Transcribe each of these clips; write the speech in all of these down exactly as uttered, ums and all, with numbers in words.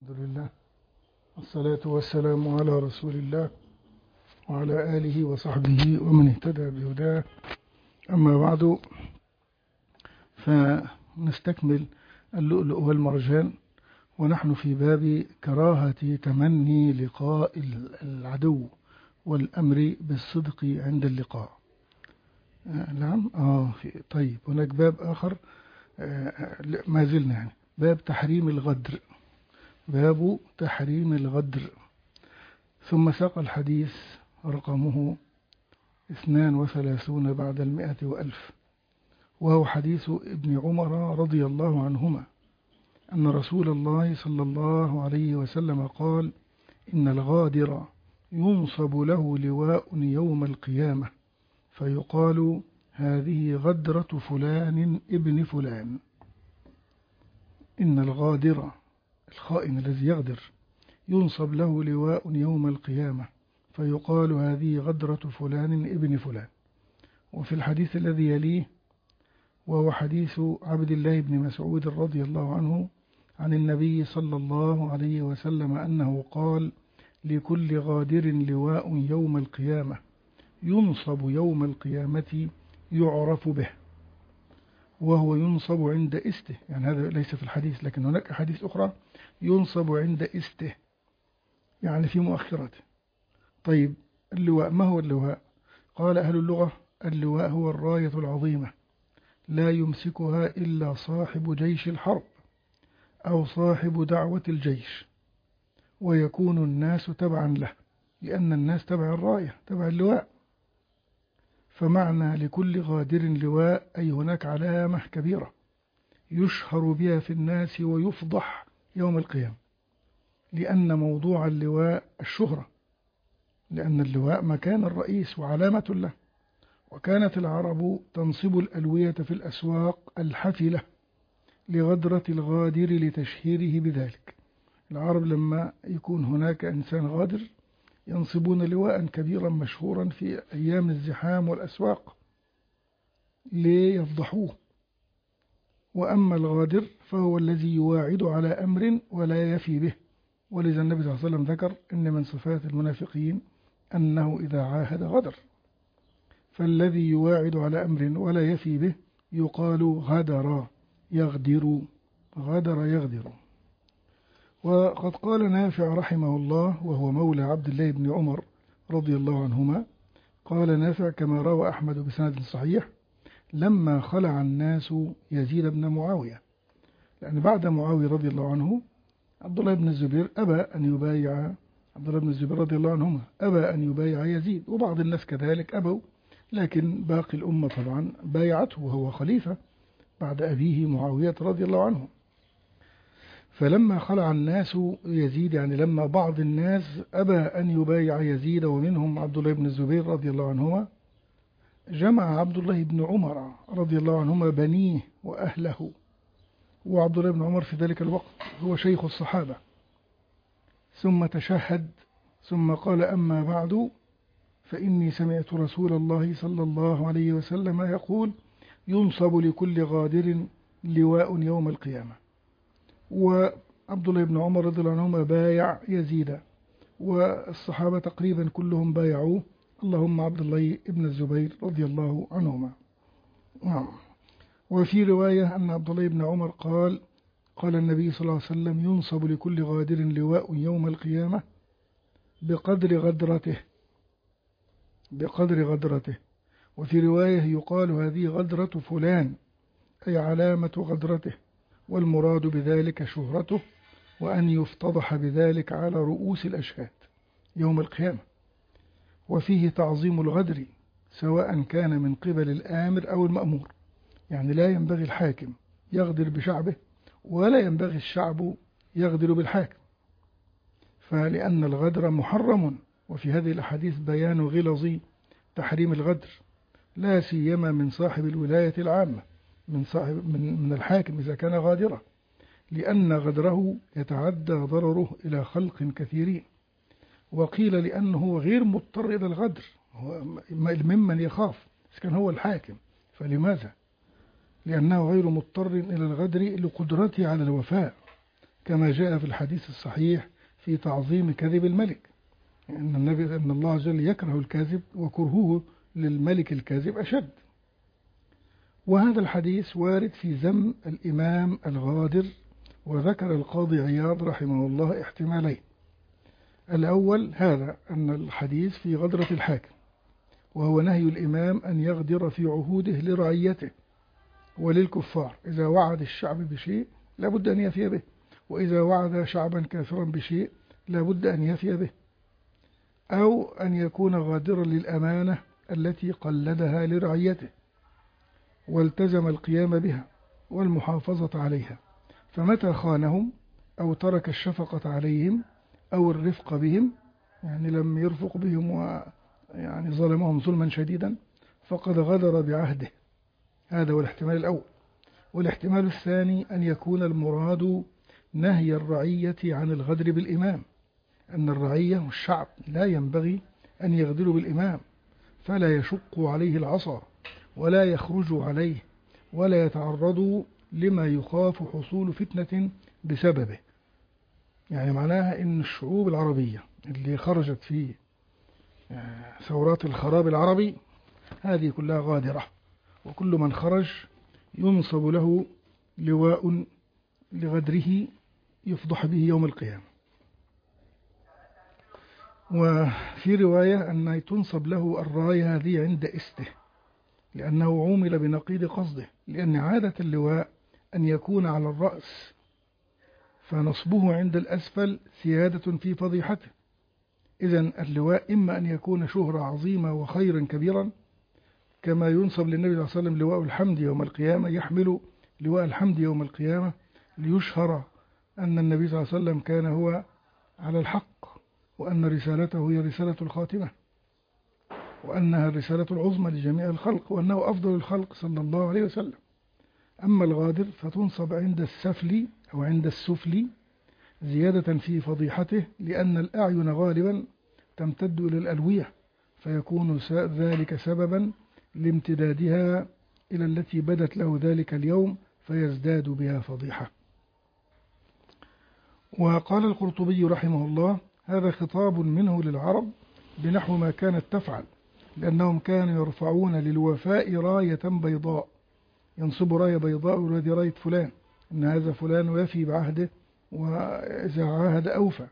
الحمد لله والصلاة والسلام على رسول الله وعلى آله وصحبه ومن اهتدى بهداه. أما بعد، فنستكمل اللؤلؤ والمرجان، ونحن في باب كراهة تمني لقاء العدو والأمر بالصدق عند اللقاء. آه نعم آه في طيب هناك باب آخر، آه ما زلنا يعني باب تحريم الغدر، باب تحريم الغدر. ثم ساق الحديث رقمه اثنان وثلاثون بعد المئة وألف، وهو حديث ابن عمر رضي الله عنهما أن رسول الله صلى الله عليه وسلم قال: إن الغادر ينصب له لواء يوم القيامة فيقال: هذه غدرة فلان ابن فلان. إن الغادر، الخائن الذي يغدر، ينصب له لواء يوم القيامة فيقال: هذه غدرة فلان ابن فلان. وفي الحديث الذي يليه، وهو حديث عبد الله بن مسعود رضي الله عنه عن النبي صلى الله عليه وسلم أنه قال: لكل غادر لواء يوم القيامة ينصب يوم القيامة يعرف به، وهو ينصب عند استه. يعني هذا ليس في الحديث، لكن هناك أحاديث أخرى ينصب عند استه، يعني في مؤخرته. طيب اللواء، ما هو اللواء؟ قال أهل اللغة: اللواء هو الراية العظيمة لا يمسكها إلا صاحب جيش الحرب أو صاحب دعوة الجيش، ويكون الناس تبعا له، لأن الناس تبع الراية، تبع اللواء. فمعنى لكل غادر لواء أي هناك علامة كبيرة يشهر بها في الناس ويفضح يوم القيامة، لأن موضوع اللواء الشهرة، لأن اللواء مكان الرئيس وعلامة له. وكانت العرب تنصب الألوية في الأسواق الحفلة لغدرة الغادر لتشهيره بذلك. العرب لما يكون هناك إنسان غادر ينصبون لواء كبيرا مشهورا في أيام الزحام والأسواق ليفضحوه. وأما الغادر فهو الذي يواعد على أمر ولا يفي به، ولذا النبي صلى الله عليه وسلم ذكر إن من صفات المنافقين أنه إذا عاهد غدر. فالذي يواعد على أمر ولا يفي به يقال غدر، يغدر، غدر يغدر. وقد قال نافع رحمه الله، وهو مولى عبد الله بن عمر رضي الله عنهما، قال نافع كما روى أحمد بسند صحيح: لما خلع الناس يزيد بن معاوية، لأن بعد معاوية رضي الله عنه عبد الله بن الزبير أبى أن يبايع، عبد الله بن الزبير رضي الله عنهما أبى أن يبايع يزيد، وبعض الناس كذلك أبوا، لكن باقي الأمة طبعا بايعته وهو خليفة بعد أبيه معاوية رضي الله عنه. فلما خلع الناس يزيد، يعني لما بعض الناس أبى أن يبايع يزيد ومنهم عبد الله بن الزبير رضي الله عنهما، جمع عبد الله بن عمر رضي الله عنهما بنيه وأهله. وعبد الله بن عمر في ذلك الوقت هو شيخ الصحابة. ثم تشهد ثم قال: أما بعد، فإني سمعت رسول الله صلى الله عليه وسلم يقول: ينصب لكل غادر لواء يوم القيامة. وعبد الله بن عمر رضي الله عنهما بايع يزيد، والصحابة تقريبا كلهم بايعوه، اللهم عبد الله بن الزبير رضي الله عنهما. وفي رواية أن عبد الله بن عمر قال: قال النبي صلى الله عليه وسلم: ينصب لكل غادر لواء يوم القيامة بقدر غدرته، بقدر غدرته. وفي رواية يقال: هذه غدرة فلان، أي علامة غدرته، والمراد بذلك شهرته، وأن يفتضح بذلك على رؤوس الأشهاد يوم القيامة. وفيه تعظيم الغدر سواء كان من قبل الآمر أو المأمور، يعني لا ينبغي الحاكم يغدر بشعبه، ولا ينبغي الشعب يغدر بالحاكم، فلأن الغدر محرم. وفي هذه الأحاديث بيان غلظ تحريم الغدر، لا سيما من صاحب الولاية العامة، من صاحب من, من الحاكم إذا كان غادرا، لأن غدره يتعدى ضرره إلى خلق كثيرين. وقيل لأنه غير مضطر إلى الغدر، هو ممن يخاف، إذا كان هو الحاكم فلماذا؟ لأنه غير مضطر إلى الغدر لقدرته على الوفاء، كما جاء في الحديث الصحيح في تعظيم كذب الملك، إن النبي أن الله عز وجل يكره الكاذب وكرهه للملك الكاذب أشد. وهذا الحديث وارد في ذم الإمام الغادر، وذكر القاضي عياض رحمه الله احتمالين. الأول هذا أن الحديث في غدرة الحاكم، وهو نهي الإمام أن يغدر في عهوده لرعيته وللكفار، إذا وعد الشعب بشيء لابد أن يفي به، وإذا وعد شعبا كافرا بشيء لابد أن يفي به، أو أن يكون غادرا للأمانة التي قلدها لرعيته والتزم القيام بها والمحافظة عليها، فمتى خانهم أو ترك الشفقة عليهم أو الرفق بهم، يعني لم يرفق بهم ويعني ظلمهم ظلما شديدا، فقد غدر بعهده. هذا هو الاحتمال الأول. والاحتمال الثاني أن يكون المراد نهي الرعية عن الغدر بالإمام، أن الرعية والشعب لا ينبغي أن يغدروا بالإمام، فلا يشقوا عليه العصا ولا يخرجوا عليه ولا يتعرضوا لما يخاف حصول فتنة بسببه. يعني معناها إن الشعوب العربية اللي خرجت في ثورات الخراب العربي هذه كلها غادرة، وكل من خرج ينصب له لواء لغدره يفضح به يوم القيامة. وفي رواية أن تنصب له الراية هذه عند إسته، لأنه عومل بنقيض قصده، لأن عادة اللواء أن يكون على الرأس، فنصبه عند الأسفل سيادة في فضيحته. إذن اللواء إما أن يكون شهرة عظيمة وخيرا كبيرا، كما ينصب للنبي صلى الله عليه وسلم لواء الحمد يوم القيامة، يحمل لواء الحمد يوم القيامة ليشهر أن النبي صلى الله عليه وسلم كان هو على الحق، وأن رسالته هي رسالة الخاتمة، وأنها الرسالة العظمى لجميع الخلق، وأنه أفضل الخلق صلى الله عليه وسلم. أما الغادر فتنصب عند السفل أو عند السفل زيادة في فضيحته، لأن الأعين غالبا تمتد إلى الألوية، فيكون ذلك سببا لامتدادها إلى التي بدت له ذلك اليوم فيزداد بها فضيحة. وقال القرطبي رحمه الله: هذا خطاب منه للعرب بنحو ما كانت تفعل، لأنهم كانوا يرفعون للوفاء راية بيضاء، ينصب راية بيضاء وهذه راية فلان، إن هذا فلان يفي بعهده وإذا عاهد أوفى.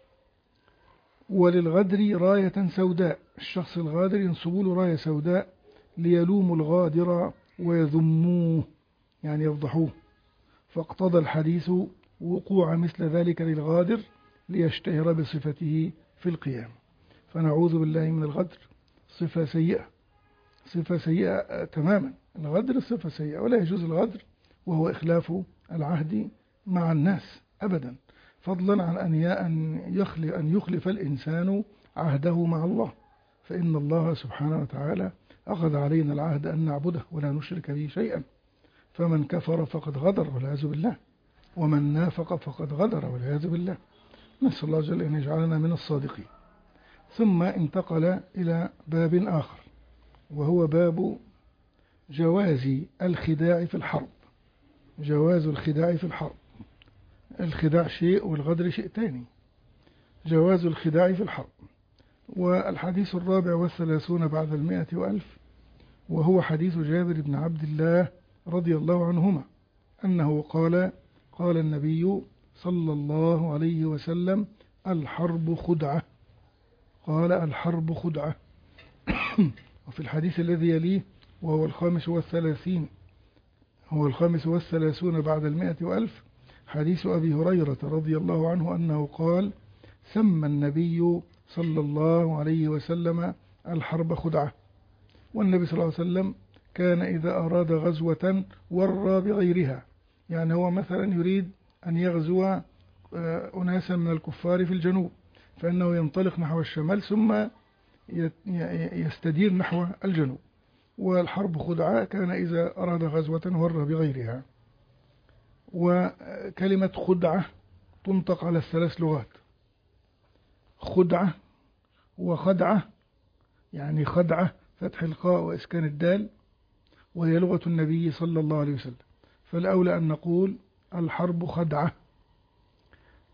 وللغدر راية سوداء، الشخص الغادر ينصبوا له راية سوداء ليلوموا الغادر ويذموه، يعني يفضحوه. فاقتضى الحديث وقوع مثل ذلك للغادر ليشتهر بصفته في القيام. فنعوذ بالله من الغدر، صفة سيئة، صفة سيئة تماما. الغدر صفة سيئة، ولا يجوز الغدر وهو إخلاف العهد مع الناس أبدا، فضلا عن أن يخلف, أن يخلف الإنسان عهده مع الله، فإن الله سبحانه وتعالى أخذ علينا العهد أن نعبده ولا نشرك به شيئا، فمن كفر فقد غدر والعياذ بالله، ومن نافق فقد غدر والعياذ بالله. نسأل الله جل أن يجعلنا من الصادقين. ثم انتقل إلى باب آخر، وهو باب جواز الخداع في الحرب. جواز الخداع في الحرب، الخداع شيء والغدر شيء تاني. جواز الخداع في الحرب. والحديث الرابع والثلاثون بعد المائة وألف، وهو حديث جابر بن عبد الله رضي الله عنهما أنه قال: قال النبي صلى الله عليه وسلم: الحرب خدعة. قال: الحرب خدعة. وفي الحديث الذي يليه وهو الخامس والثلاثين هو الخامس والثلاثون بعد المائة وألف، حديث أبي هريرة رضي الله عنه أنه قال: سمى النبي صلى الله عليه وسلم الحرب خدعة. والنبي صلى الله عليه وسلم كان إذا أراد غزوة ورى بغيرها، يعني هو مثلا يريد أن يغزو أناسا من الكفار في الجنوب، فإنه ينطلق نحو الشمال ثم يستدير نحو الجنوب. والحرب خدعة كان إذا أراد غزوة ورى بغيرها. وكلمة خدعة تنطق على الثلاث لغات: خدعة وخدعة، يعني خدعة فتح القاء وإسكان الدال، وهي لغة النبي صلى الله عليه وسلم. فالأولى أن نقول الحرب خدعة،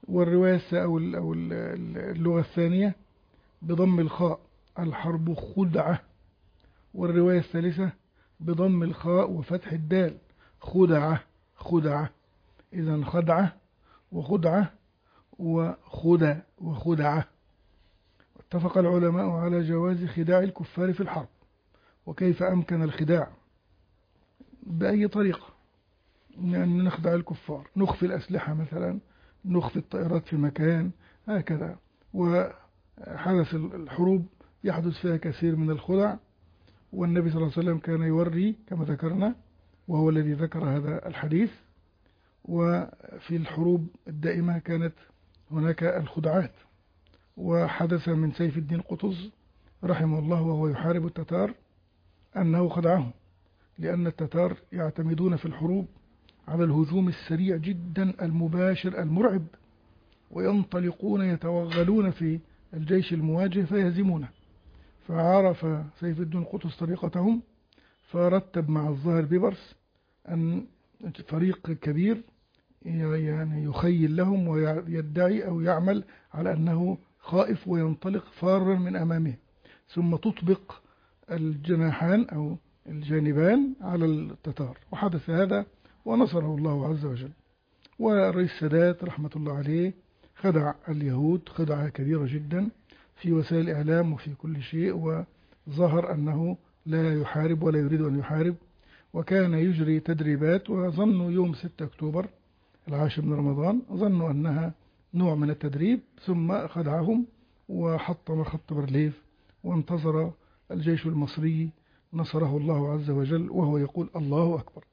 والرواية أو اللغة الثانية بضم الخاء الحرب خدعة، والرواية الثالثة بضم الخاء وفتح الدال خدعة خدعة. إذن خدعة وخدعة وخدع وخدعة. اتفق العلماء على جواز خداع الكفار في الحرب. وكيف أمكن الخداع؟ بأي طريقة، أن نخدع الكفار، نخفي الأسلحة مثلا، نخفي الطائرات في مكان هكذا. وحدث الحروب يحدث فيها كثير من الخدع، والنبي صلى الله عليه وسلم كان يوري كما ذكرنا، وهو الذي ذكر هذا الحديث. وفي الحروب الدائمة كانت هناك الخدعات. وحدث من سيف الدين قطز رحمه الله وهو يحارب التتار أنه خدعهم، لأن التتار يعتمدون في الحروب على الهجوم السريع جدا المباشر المرعب، وينطلقون يتوغلون في الجيش المواجه فيهزمونه. فعرف سيف الدين قطز طريقتهم، فرتب مع الظاهر بيبرس أن فريق كبير يعني يخيل لهم ويدعي أو يعمل على أنه خائف وينطلق فارا من أمامه، ثم تطبق الجناحان أو الجانبان على التتار. وحدث هذا ونصره الله عز وجل. والرئيس السادات رحمة الله عليه خدع اليهود خدعة كبيرة جدا في وسائل الإعلام وفي كل شيء، وظهر أنه لا يحارب ولا يريد أن يحارب، وكان يجري تدريبات، وظنوا يوم ستة أكتوبر العاشر من رمضان ظنوا أنها نوع من التدريب، ثم خدعهم وحطم خط بارليف، وانتصر الجيش المصري نصره الله عز وجل وهو يقول الله أكبر.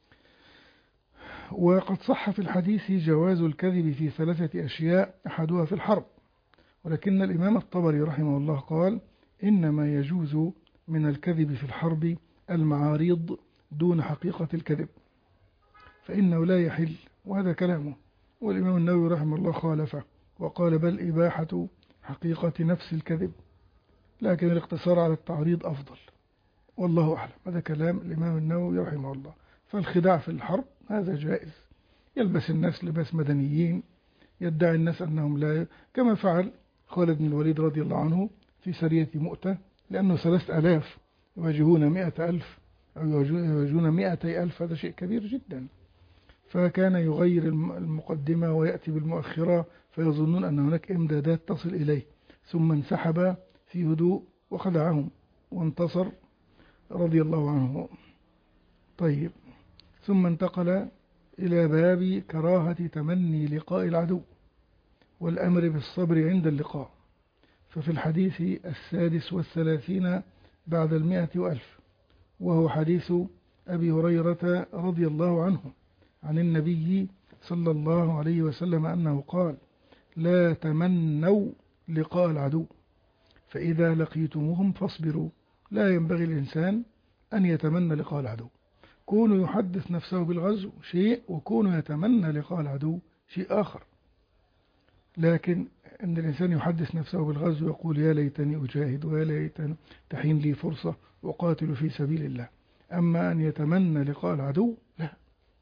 وقد صح في الحديث جواز الكذب في ثلاثة أشياء أحدها في الحرب، ولكن الإمام الطبري رحمه الله قال إنما يجوز من الكذب في الحرب المعاريض دون حقيقة الكذب، فإنه لا يحل، وهذا كلامه. والإمام النووي رحمه الله خالفه وقال بل إباحة حقيقة نفس الكذب، لكن الاقتصار على التعريض أفضل، والله أعلم. هذا كلام الإمام النووي رحمه الله. فالخداع في الحرب هذا جائز، يلبس الناس لباس مدنيين، يدعي الناس أنهم لا ي... كما فعل خالد بن الوليد رضي الله عنه في سرية مؤتة، لأنه ثلاث ألاف يواجهون مئة ألف أو يواجهون مئتي ألف، هذا شيء كبير جدا. فكان يغير المقدمة ويأتي بالمؤخرة، فيظنون أن هناك إمدادات تصل إليه، ثم انسحب في هدوء وخدعهم وانتصر رضي الله عنه. طيب، ثم انتقل إلى باب كراهة تمني لقاء العدو والأمر بالصبر عند اللقاء. ففي الحديث السادس والثلاثين بعد المئة وألف، وهو حديث أبي هريرة رضي الله عنه عن النبي صلى الله عليه وسلم أنه قال لا تمنوا لقاء العدو فإذا لقيتموهم فاصبروا. لا ينبغي الإنسان أن يتمنى لقاء العدو. كونه يحدث نفسه بالغزو شيء، وكونه يتمنى لقاء العدو شيء آخر. لكن أن الإنسان يحدث نفسه بالغزو ويقول يا ليتني أجاهد ويا ليتني تحين لي فرصة وقاتل في سبيل الله، أما أن يتمنى لقاء العدو لا.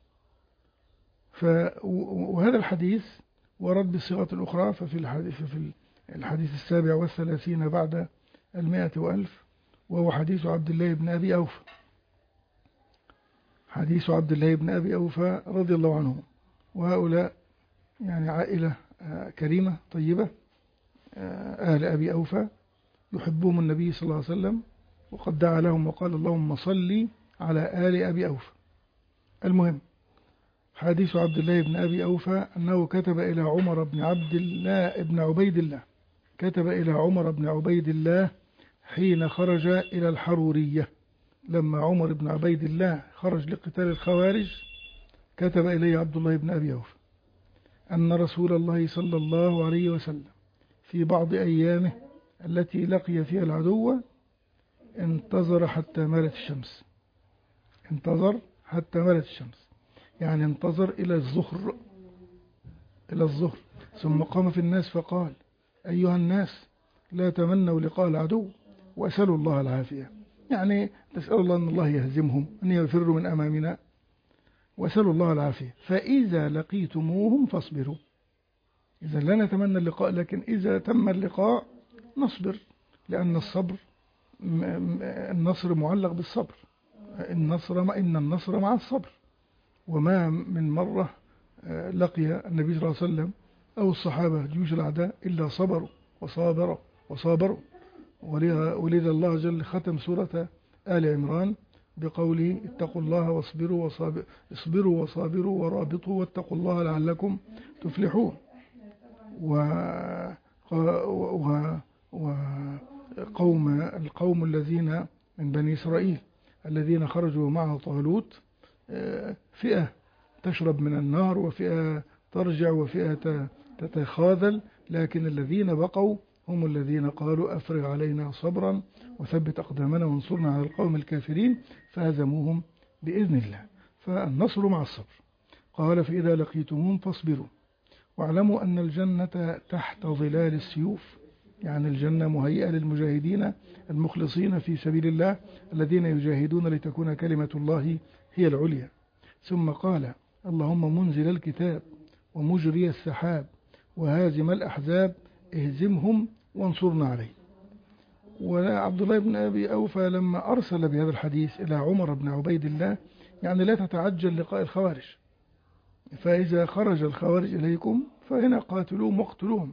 ف وهذا الحديث ورد بصيغة أخرى. ففي الحديث, في الحديث السابع والثلاثين بعد المائة وألف، وهو حديث عبد الله بن أبي أوفى حديث عبد الله بن أبي أوفى رضي الله عنه. وهؤلاء يعني عائلة كريمة طيبة، آل أبي أوفى يحبهم النبي صلى الله عليه وسلم، وقد دعا لهم وقال اللهم صلي على آل أبي أوفى. المهم، حديث عبد الله بن أبي أوفى أنه كتب إلى عمر بن عبد الله بن عبيد الله كتب إلى عمر بن عبيد الله حين خرج إلى الحرورية. لما عمر بن عبيد الله خرج لقتال الخوارج كتب إليه عبد الله بن أبي أوفى أن رسول الله صلى الله عليه وسلم في بعض أيامه التي لقي فيها العدو انتظر حتى مالت الشمس انتظر حتى مالت الشمس يعني انتظر إلى الظهر إلى الظهر ثم قام في الناس فقال أيها الناس لا تمنوا لقاء العدو وأسألوا الله العافية. يعني تسأل الله أن الله يهزمهم، أن يفروا من أمامنا، وأسألوا الله العافية. فإذا لقيتموهم فاصبروا. إذا لا نتمنى اللقاء، لكن إذا تم اللقاء نصبر، لأن الصبر النصر معلق بالصبر. النصر ما إن النصر مع الصبر. وما من مرة لقي النبي صلى الله عليه وسلم أو الصحابة جيوش الأعداء إلا صبروا وصابروا وصابروا. ولذا الله جل ختم سورة آل عمران بقوله اتقوا الله واصبروا وصابروا اصبروا وصابروا ورابطوا واتقوا الله لعلكم تفلحون. و وقوم القوم الذين من بني إسرائيل الذين خرجوا معه طالوت، فئة تشرب من النار وفئة ترجع وفئة تتخاذل، لكن الذين بقوا هم الذين قالوا أفرغ علينا صبرا وثبت أقدامنا وانصرنا على القوم الكافرين، فهزموهم بإذن الله. فالنصر مع الصبر. قال فإذا لقيتموهم فاصبروا واعلموا أن الجنة تحت ظلال السيوف، يعني الجنة مهيئة للمجاهدين المخلصين في سبيل الله الذين يجاهدون لتكون كلمة الله هي العليا. ثم قال اللهم منزل الكتاب ومجري السحاب وهازم الأحزاب اهزمهم وانصرنا عليه. وعبد الله بن أبي أوفى لما أرسل بهذا الحديث إلى عمر بن عبيد الله يعني لا تتعجل لقاء الخوارج، فإذا خرج الخوارج إليكم فهنا قاتلوهم واقتلوهم.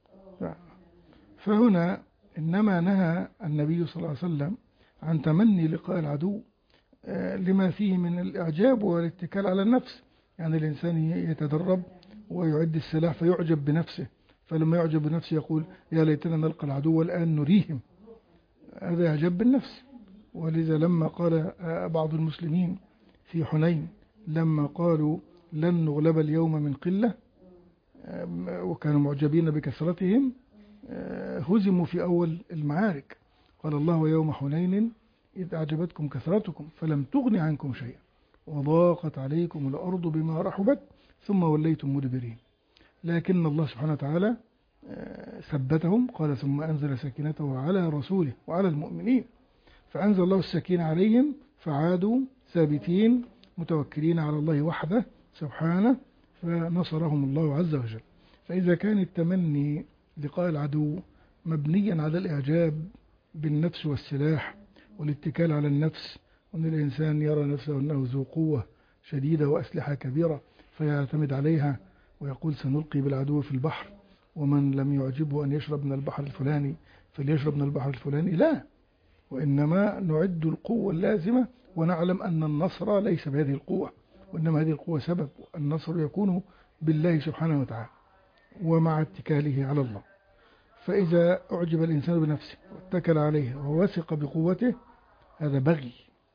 فهنا إنما نهى النبي صلى الله عليه وسلم عن تمني لقاء العدو لما فيه من الإعجاب والاتكال على النفس، يعني الإنسان يتدرب ويعد السلاح فيعجب بنفسه، فلما يعجب بنفسه يقول يا ليتنا نلقى العدو الآن نريهم، هذا إعجاب بالنفس. ولذا لما قال بعض المسلمين في حنين لما قالوا لن نغلب اليوم من قلة وكانوا معجبين بكثرتهم هزموا في أول المعارك. قال الله ويوم حنين إذ أعجبتكم كثرتكم فلم تغن عنكم شيئا وضاقت عليكم الأرض بما رحبت ثم وليتم مدبرين. لكن الله سبحانه وتعالى ثبتهم، قال ثم أنزل سكينته على رسوله وعلى المؤمنين، فأنزل الله السكينة عليهم فعادوا ثابتين متوكلين على الله وحده سبحانه، فنصرهم الله عز وجل. فإذا كان التمني لقاء العدو مبنيا على الإعجاب بالنفس والسلاح والاتكال على النفس، وأن الإنسان يرى نفسه أنه ذو قوة شديدة وأسلحة كبيرة فيعتمد عليها ويقول سنلقي بالعدو في البحر، ومن لم يعجبه أن يشرب من البحر الفلاني فليشرب من البحر الفلاني، لا، وإنما نعد القوة اللازمة ونعلم أن النصر ليس بهذه القوة، وإنما هذه القوة سبب، النصر يكون بالله سبحانه وتعالى ومع اتكاله على الله. فإذا أعجب الإنسان بنفسه واتكل عليه ووثق بقوته هذا بغي،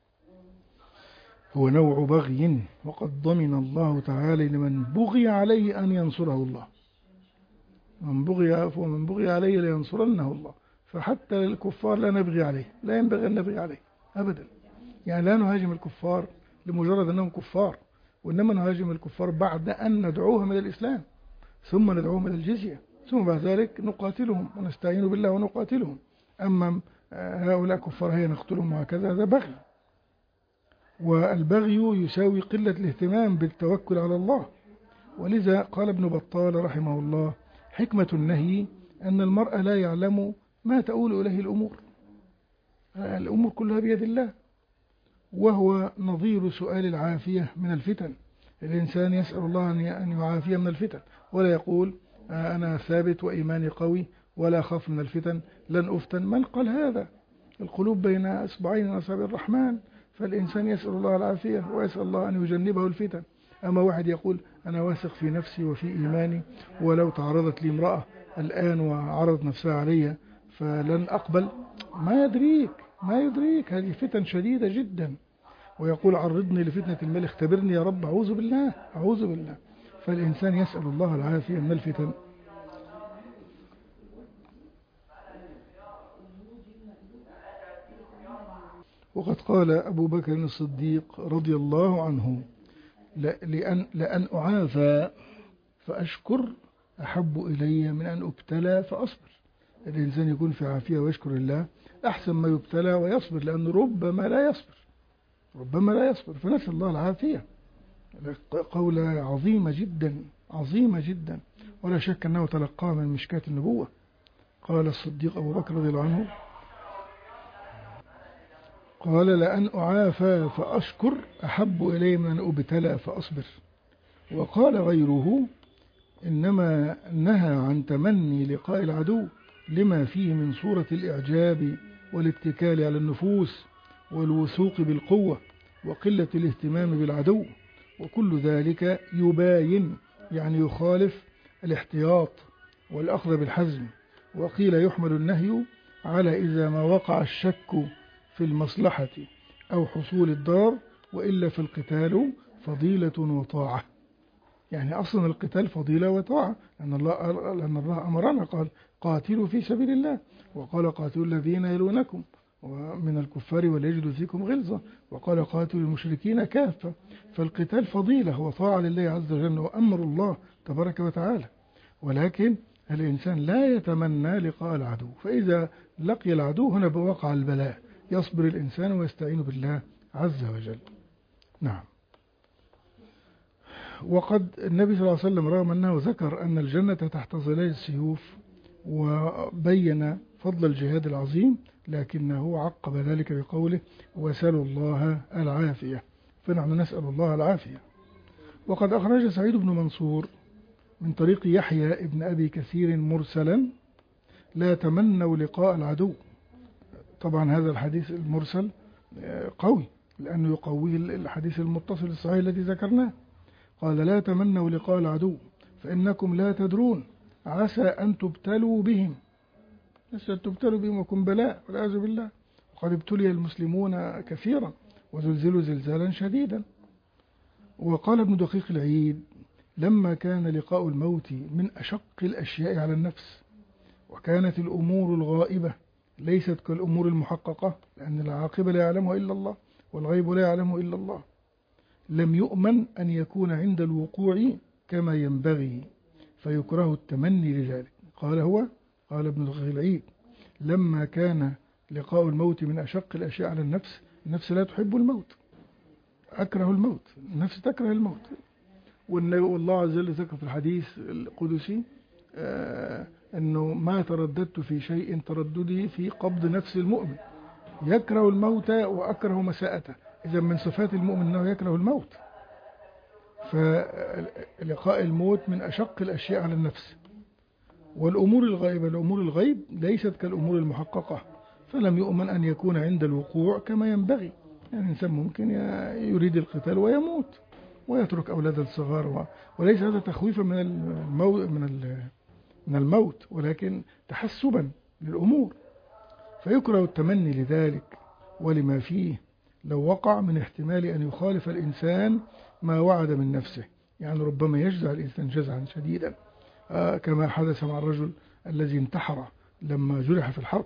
هو نوع بغي، وقد ضمن الله تعالى لمن بغي عليه أن ينصره الله، من بغي ومن بغي عليه لينصرنه الله. فحتى الكفار لا نبغي عليه، لا ينبغي أن نبغي عليه أبدا، يعني لا نهاجم الكفار لمجرد أنهم كفار، وإنما نهاجم الكفار بعد أن ندعوهم إلى الإسلام ثم ندعوهم إلى الجزية، ثم بعد ذلك نقاتلهم ونستعين بالله ونقاتلهم. أما هؤلاء كفار هي نقتلهم وهكذا، هذا بغي، والبغي يساوي قلة الاهتمام بالتوكل على الله. ولذا قال ابن بطال رحمه الله حكمة النهي أن المرء لا يعلم ما تؤول إليه الأمور، الأمور كلها بيد الله، وهو نظير سؤال العافية من الفتن. الإنسان يسأل الله أن يعافيه من الفتن ولا يقول أنا ثابت وإيماني قوي ولا خاف من الفتن لن أفتن. من قال هذا؟ القلوب بين أصبعين من أصابع الرحمن، فالإنسان يسأل الله العافية ويسأل الله أن يجنبه الفتن. أما واحد يقول أنا واثق في نفسي وفي إيماني ولو تعرضت لي امرأة الآن وعرضت نفسها علي فلن أقبل، ما يدريك ما يدريك هذه فتن شديدة جدا. ويقول عرضني لفتنة المال اختبرني يا رب، أعوذ بالله أعوذ بالله. فالإنسان يسأل الله العافية من الفتن. وقد قال أبو بكر الصديق رضي الله عنه لأن, لأن أعافى فأشكر أحب إلي من أن أبتلى فأصبر. الإنسان يكون في عافية ويشكر الله أحسن ما يبتلى ويصبر، لأن ربما لا يصبر ربما لا يصبر فنسأل الله العافية. قولة عظيمة جدا عظيمة جدا. ولا شك أنه تلقاه من مشكاة النبوة. قال الصديق أبو بكر رضي الله عنه قال لأن أعافى فأشكر أحب إلي من أن أبتلى فأصبر. وقال غيره إنما نهى عن تمني لقاء العدو لما فيه من صورة الإعجاب والاتكال على النفوس والوثوق بالقوة وقلة الاهتمام بالعدو، وكل ذلك يباين يعني يخالف الاحتياط والأخذ بالحزم. وقيل يحمل النهي على إذا ما وقع الشك في المصلحة أو حصول الضار، وإلا في القتال فضيلة وطاعة. يعني أصلا القتال فضيلة وطاعة، لأن الله, لأن الله أمرنا قال قاتلوا في سبيل الله، وقال قاتلوا الذين يلونكم ومن الكفار وليجدوا فيكم غلظة، وقال قاتلوا المشركين كافة. فالقتال فضيلة وطاعة لله عز وجل وأمر الله تبارك وتعالى، ولكن الإنسان لا يتمنى لقاء العدو، فإذا لقي العدو هنا بوقع البلاء يصبر الإنسان ويستعين بالله عز وجل. نعم. وقد النبي صلى الله عليه وسلم رغم أنه ذكر أن الجنة تحت ظلال السيوف وبين فضل الجهاد العظيم، لكنه عقب ذلك بقوله وسلوا الله العافية، فنحن نسأل الله العافية. وقد أخرج سعيد بن منصور من طريق يحيى ابن أبي كثير مرسلا لا تمنوا لقاء العدو. طبعا هذا الحديث المرسل قوي لأنه يقويه الحديث المتصل الصحيح الذي ذكرناه. قال لا تمنوا لقاء العدو فإنكم لا تدرون عسى أن تبتلوا بهم، عسى أن تبتلوا بهم وكن بلاء والعياذ بالله. وقد ابتلي المسلمون كثيرا وزلزلوا زلزالا شديدا. وقال ابن دقيق العيد لما كان لقاء الموت من أشق الأشياء على النفس، وكانت الأمور الغائبة ليست كالأمور المحققة، لأن العاقبة لا يعلمها إلا الله والغيب لا يعلمه إلا الله، لم يؤمن أن يكون عند الوقوع كما ينبغي فيكره التمني لذلك. قال هو قال ابن دقيق العيد لما كان لقاء الموت من أشق الأشياء على النفس، النفس لا تحب الموت، أكره الموت، النفس تكره الموت. والله عز وجل ذكر في الحديث القدسي آه أنه ما ترددت في شيء ترددي في قبض نفس المؤمن، يكره الموت وأكره مساءته. إذا من صفات المؤمن أنه يكره الموت، فلقاء الموت من أشق الأشياء على النفس. والأمور الغائبة الأمور الغيب ليست كالأمور المحققة، فلم يؤمن أن يكون عند الوقوع كما ينبغي. يعني الإنسان ممكن يريد القتال ويموت ويترك أولاد الصغار، وليس هذا تخويفا من الموت من من الموت ولكن تحسبا للأمور، فيكره التمني لذلك ولما فيه لو وقع من احتمال أن يخالف الإنسان ما وعد من نفسه. يعني ربما يجزع الإنسان جزعا شديدا آه كما حدث مع الرجل الذي انتحر لما جرح في الحرب.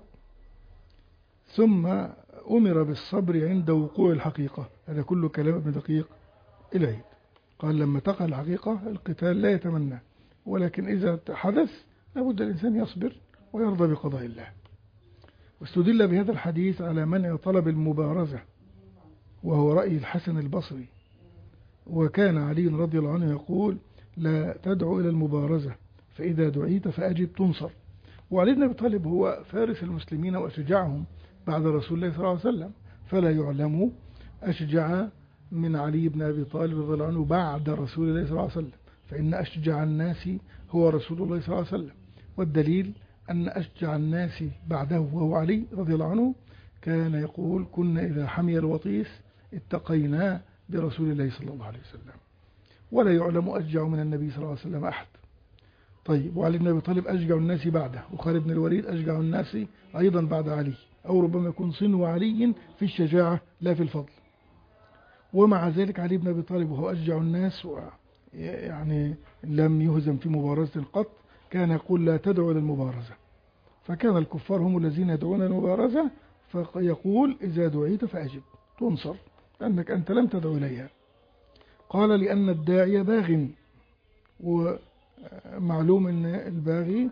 ثم أمر بالصبر عند وقوع الحقيقة. هذا كله كلام ابن دقيق العيد. قال لما تقع الحقيقة القتال لا يتمنى، ولكن إذا حدث لابد الإنسان يصبر ويرضى بقضاء الله. واستدل بهذا الحديث على منع طلب المبارزة، وهو رأي الحسن البصري. وكان علي رضي الله عنه يقول لا تدعو إلى المبارزة فإذا دعيت فأجب تنصر. وعلي بن أبي طالب هو فارس المسلمين وأشجعهم بعد رسول الله صلى الله عليه وسلم، فلا يعلم أشجع من علي بن أبي طالب رضي الله عنه بعد رسول الله صلى الله عليه وسلم، فإن أشجع الناس هو رسول الله صلى الله عليه وسلم. والدليل أن أشجع الناس بعده وهو علي رضي الله عنه كان يقول كنا إذا حمي الوطيس اتقينا برسول الله صلى الله عليه وسلم، ولا يعلم أشجع من النبي صلى الله عليه وسلم أحد. طيب، وعلي بن أبي طالب أشجع الناس بعده، وخالد بن الوليد أشجع الناس أيضا بعد علي، أو ربما يكون صنو علي في الشجاعة لا في الفضل. ومع ذلك علي بن أبي طالب وهو أشجع الناس يعني لم يهزم في مبارزة قط، كان يقول لا تدعو للمبارزة، فكان الكفار هم الذين يدعون المبارزة، فيقول إذا دعيت فأجب تنصر لأنك أنت لم تدعو إليها. قال لأن الداعي باغ، ومعلوم أن الباغي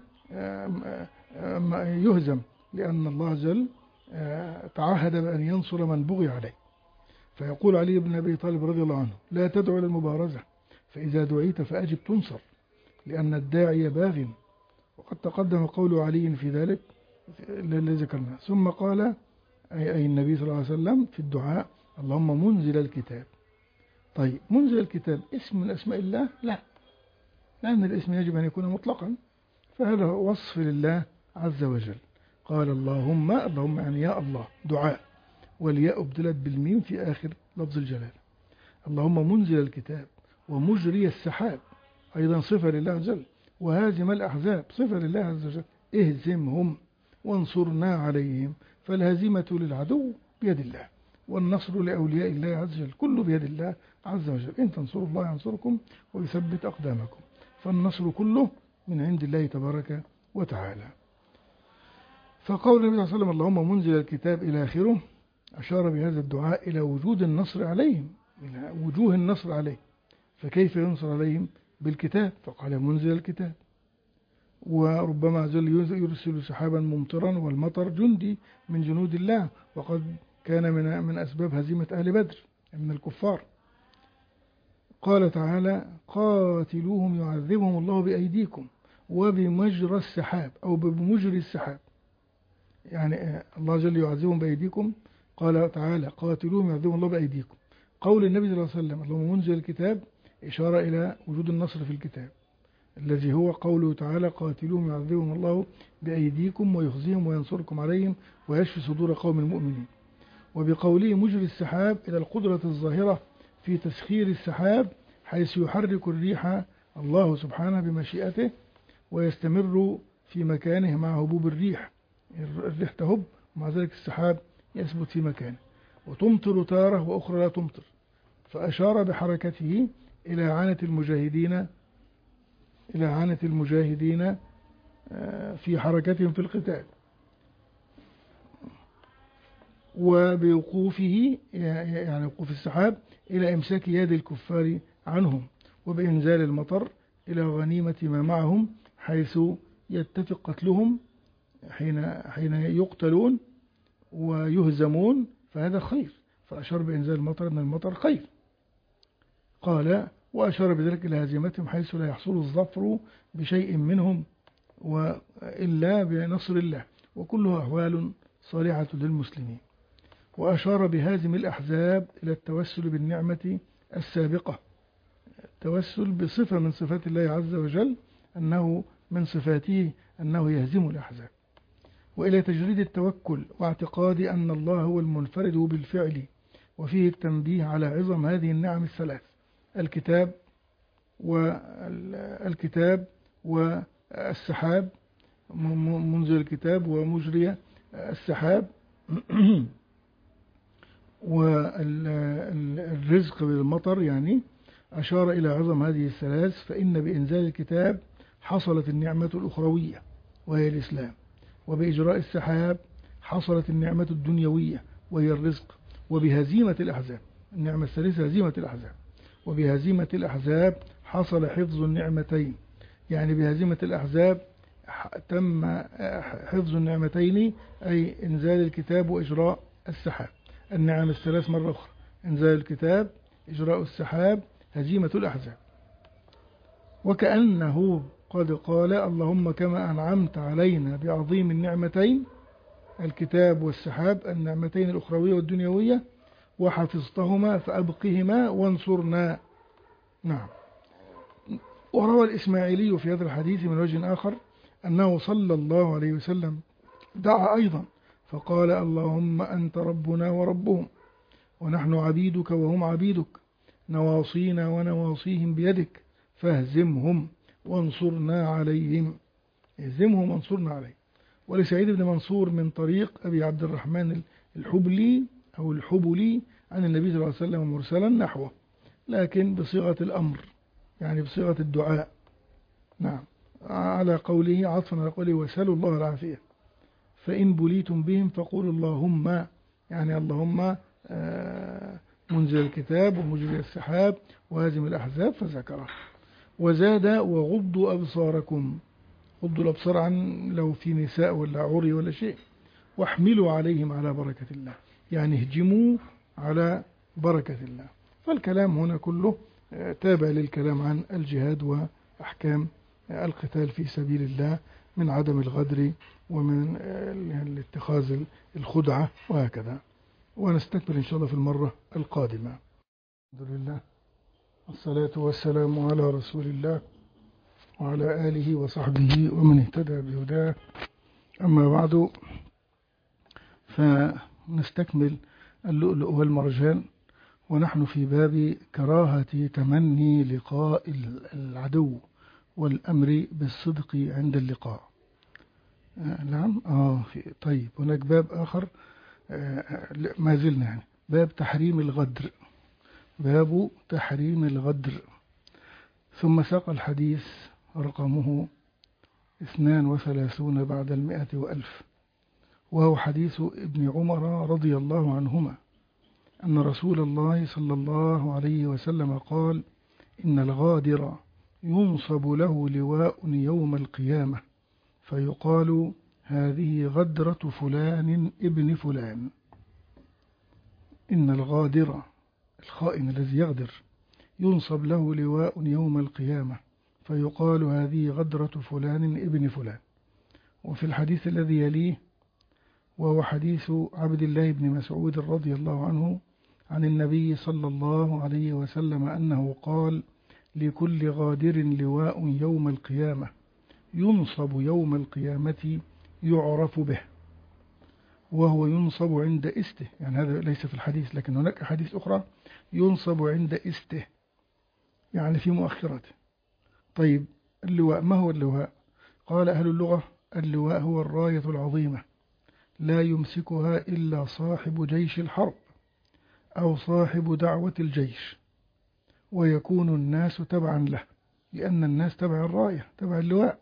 يهزم، لأن الله جل تعهد بأن ينصر من بغي عليه. فيقول علي بن أبي طالب رضي الله عنه لا تدعو إلى المبارزة فإذا دعيت فأجب تنصر. لأن الداعي باغ، وقد تقدم قول علي في ذلك الذي ذكرناه. ثم قال أي النبي صلى الله عليه وسلم في الدعاء: اللهم منزل الكتاب. طيب منزل الكتاب اسم من أسماء الله؟ لا، لأن الاسم يجب أن يكون مطلقا، فهذا وصف لله عز وجل. قال اللهم، اللهم يعني يا الله، دعاء، والياء ابدلت بالميم في آخر لفظ الجلالة. اللهم منزل الكتاب ومجري السحاب أيضا صفة لله عز وجل، وهازم الأحزاب صفة لله عز وجل. اهزمهم وانصرنا عليهم، فالهزيمة للعدو بيد الله، والنصر لأولياء الله عز وجل، كله بيد الله عز وجل. إن تنصروا الله ينصركم ويثبت أقدامكم، فالنصر كله من عند الله تبارك وتعالى. فقول النبي صلى الله عليه وسلم اللهم منزل الكتاب إلى آخره أشار بهذا الدعاء إلى وجود النصر عليهم، إلى وجوه النصر عليهم. فكيف ينصر عليهم؟ بالكتاب، فقال منزل الكتاب. وربما عز وجل يرسل سحابا ممطرا، والمطر جندي من جنود الله، وقد كان من من أسباب هزيمة أهل بدر من الكفار. قال تعالى: قاتلوهم يعذبهم الله بأيديكم وبمجرى السحاب، أو بمجري السحاب، يعني الله جل يعذبهم بأيديكم. قال تعالى: قاتلوهم يعذبهم الله بأيديكم. قول النبي صلى الله عليه وسلم اللهم منزل الكتاب إشارة إلى وجود النصر في الكتاب، الذي هو قوله تعالى: قاتلوهم يعذبهم الله بأيديكم ويخزيهم وينصركم عليهم ويشفي صدور قوم المؤمنين. وبقوله مجري السحاب إلى القدرة الظاهرة في تسخير السحاب، حيث يحرك الريح الله سبحانه بمشيئته ويستمر في مكانه مع هبوب الريح. الريح تهب ومع ذلك السحاب يثبت في مكانه، وتمطر تارة وأخرى لا تمطر. فأشار بحركته إلى عانة المجاهدين إلى عانة المجاهدين في حركتهم في القتال، وبوقوفه يعني وقوف السحاب إلى إمساك يد الكفار عنهم، وبإنزال المطر إلى غنيمة ما معهم، حيث يتفق قتلهم حين حين يقتلون ويهزمون، فهذا خير. فأشار بإنزال المطر أن المطر خير. قال: وأشار بذلك إلى هزيمتهم، حيث لا يحصل الظفر بشيء منهم وإلا بنصر الله، وكلها أحوال صالحة للمسلمين. وأشار بهازم الأحزاب إلى التوسل بالنعمة السابقة، التوسل بصفة من صفات الله عز وجل، أنه من صفاته أنه يهزم الأحزاب، وإلى تجريد التوكل واعتقاد أن الله هو المنفرد بالفعل. وفيه التنبيه على عظم هذه النعم الثلاث: الكتاب والكتاب والسحاب، منزل الكتاب ومجري السحاب، والرزق بالمطر. يعني أشار إلى عظم هذه الثلاث، فإن بإنزال الكتاب حصلت النعمة الأخروية وهي الإسلام، وبإجراء السحاب حصلت النعمة الدنيوية وهي الرزق، وبهزيمة الأحزاب النعمة الثالثة هزيمة الأحزاب، وبهزيمة الأحزاب حصل حفظ النعمتين. يعني بهزيمة الأحزاب تم حفظ النعمتين، أي إنزال الكتاب وإجراء السحاب. النعم الثلاث مرة أخرى: إنزال الكتاب، إجراء السحاب، هزيمة الأحزاب. وكأنه قد قال: اللهم كما أنعمت علينا بعظيم النعمتين الكتاب والسحاب، النعمتين الأخروية والدنيوية، وحفظتهما فأبقهما وانصرنا. نعم. وروى الإسماعيلي في هذا الحديث من وجه آخر أنه صلى الله عليه وسلم دعا أيضا فقال: اللهم أنت ربنا وربهم، ونحن عبيدك وهم عبيدك، نواصينا ونواصيهم بيدك، فاهزمهم وانصرنا عليهم. اهزمهم وانصرنا عليهم. ولسعيد بن منصور من طريق أبي عبد الرحمن الحبلي أو الحبلي عن النبي صلى الله عليه وسلم مرسلا نحوه، لكن بصيغة الأمر، يعني بصيغة الدعاء. نعم، على قوله، عطفا على قوله: وسلوا الله العافية. فإن بليتم بهم فقولوا اللهم، يعني اللهم منزل الكتاب ومجري السحاب وهازم الأحزاب، فذكره. وزاد: وغضوا أبصاركم، غضوا الأبصار عن لو في نساء ولا عري ولا شيء، واحملوا عليهم على بركة الله، يعني اهجموا على بركة الله. فالكلام هنا كله تابع للكلام عن الجهاد وأحكام القتال في سبيل الله، من عدم الغدر ومن اتخاذ الخدعة وهكذا. ونستكمل إن شاء الله في المرة القادمة. الحمد لله والصلاة والسلام على رسول الله وعلى آله وصحبه ومن اهتدى بهداه. أما بعد، فنستكمل اللؤلؤ والمرجان، ونحن في باب كراهة تمني لقاء العدو والأمر بالصدق عند اللقاء. آه نعم آه في طيب هناك باب آخر، آه ما زلنا يعني باب تحريم الغدر، باب تحريم الغدر. ثم ساق الحديث رقمه اثنان وثلاثون بعد المئة وألف، وهو حديث ابن عمر رضي الله عنهما أن رسول الله صلى الله عليه وسلم قال: إن الغادر ينصب له لواء يوم القيامة فيقال: هذه غدرة فلان ابن فلان. إن الغادر، الخائن الذي يغدر، ينصب له لواء يوم القيامة فيقال: هذه غدرة فلان ابن فلان. وفي الحديث الذي يليه، وهو حديث عبد الله بن مسعود رضي الله عنه عن النبي صلى الله عليه وسلم أنه قال: لكل غادر لواء يوم القيامة ينصب يوم القيامة يعرف به، وهو ينصب عند استه. يعني هذا ليس في الحديث، لكن هناك حديث أخرى ينصب عند استه، يعني في مؤخرته. طيب اللواء، ما هو اللواء؟ قال أهل اللغة: اللواء هو الراية العظيمة لا يمسكها إلا صاحب جيش الحرب أو صاحب دعوة الجيش، ويكون الناس تبعا له، لأن الناس تبع الراية، تبع اللواء.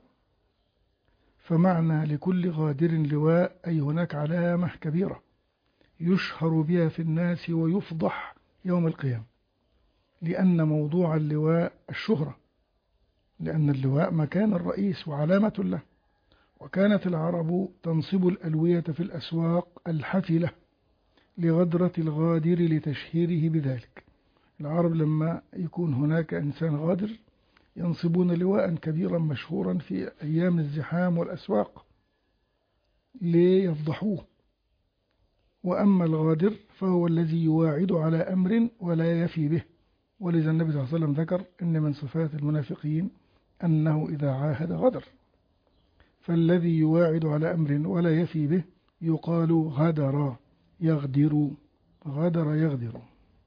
فمعنى لكل غادر لواء أي هناك علامة كبيرة يشهر بها في الناس ويفضح يوم القيامة، لأن موضوع اللواء الشهرة، لأن اللواء مكان الرئيس وعلامة له. وكانت العرب تنصب الألوية في الأسواق الحفلة لغدرة الغادر لتشهيره بذلك. العرب لما يكون هناك إنسان غادر ينصبون لواء كبيرا مشهورا في أيام الزحام والأسواق ليفضحوه. وأما الغادر فهو الذي يواعد على أمر ولا يفي به، ولذا النبي صلى الله عليه وسلم ذكر إن من صفات المنافقين أنه إذا عاهد غدر. فالذي يواعد على أمر ولا يفي به يقال غدر، يغدر، غدر يغدر.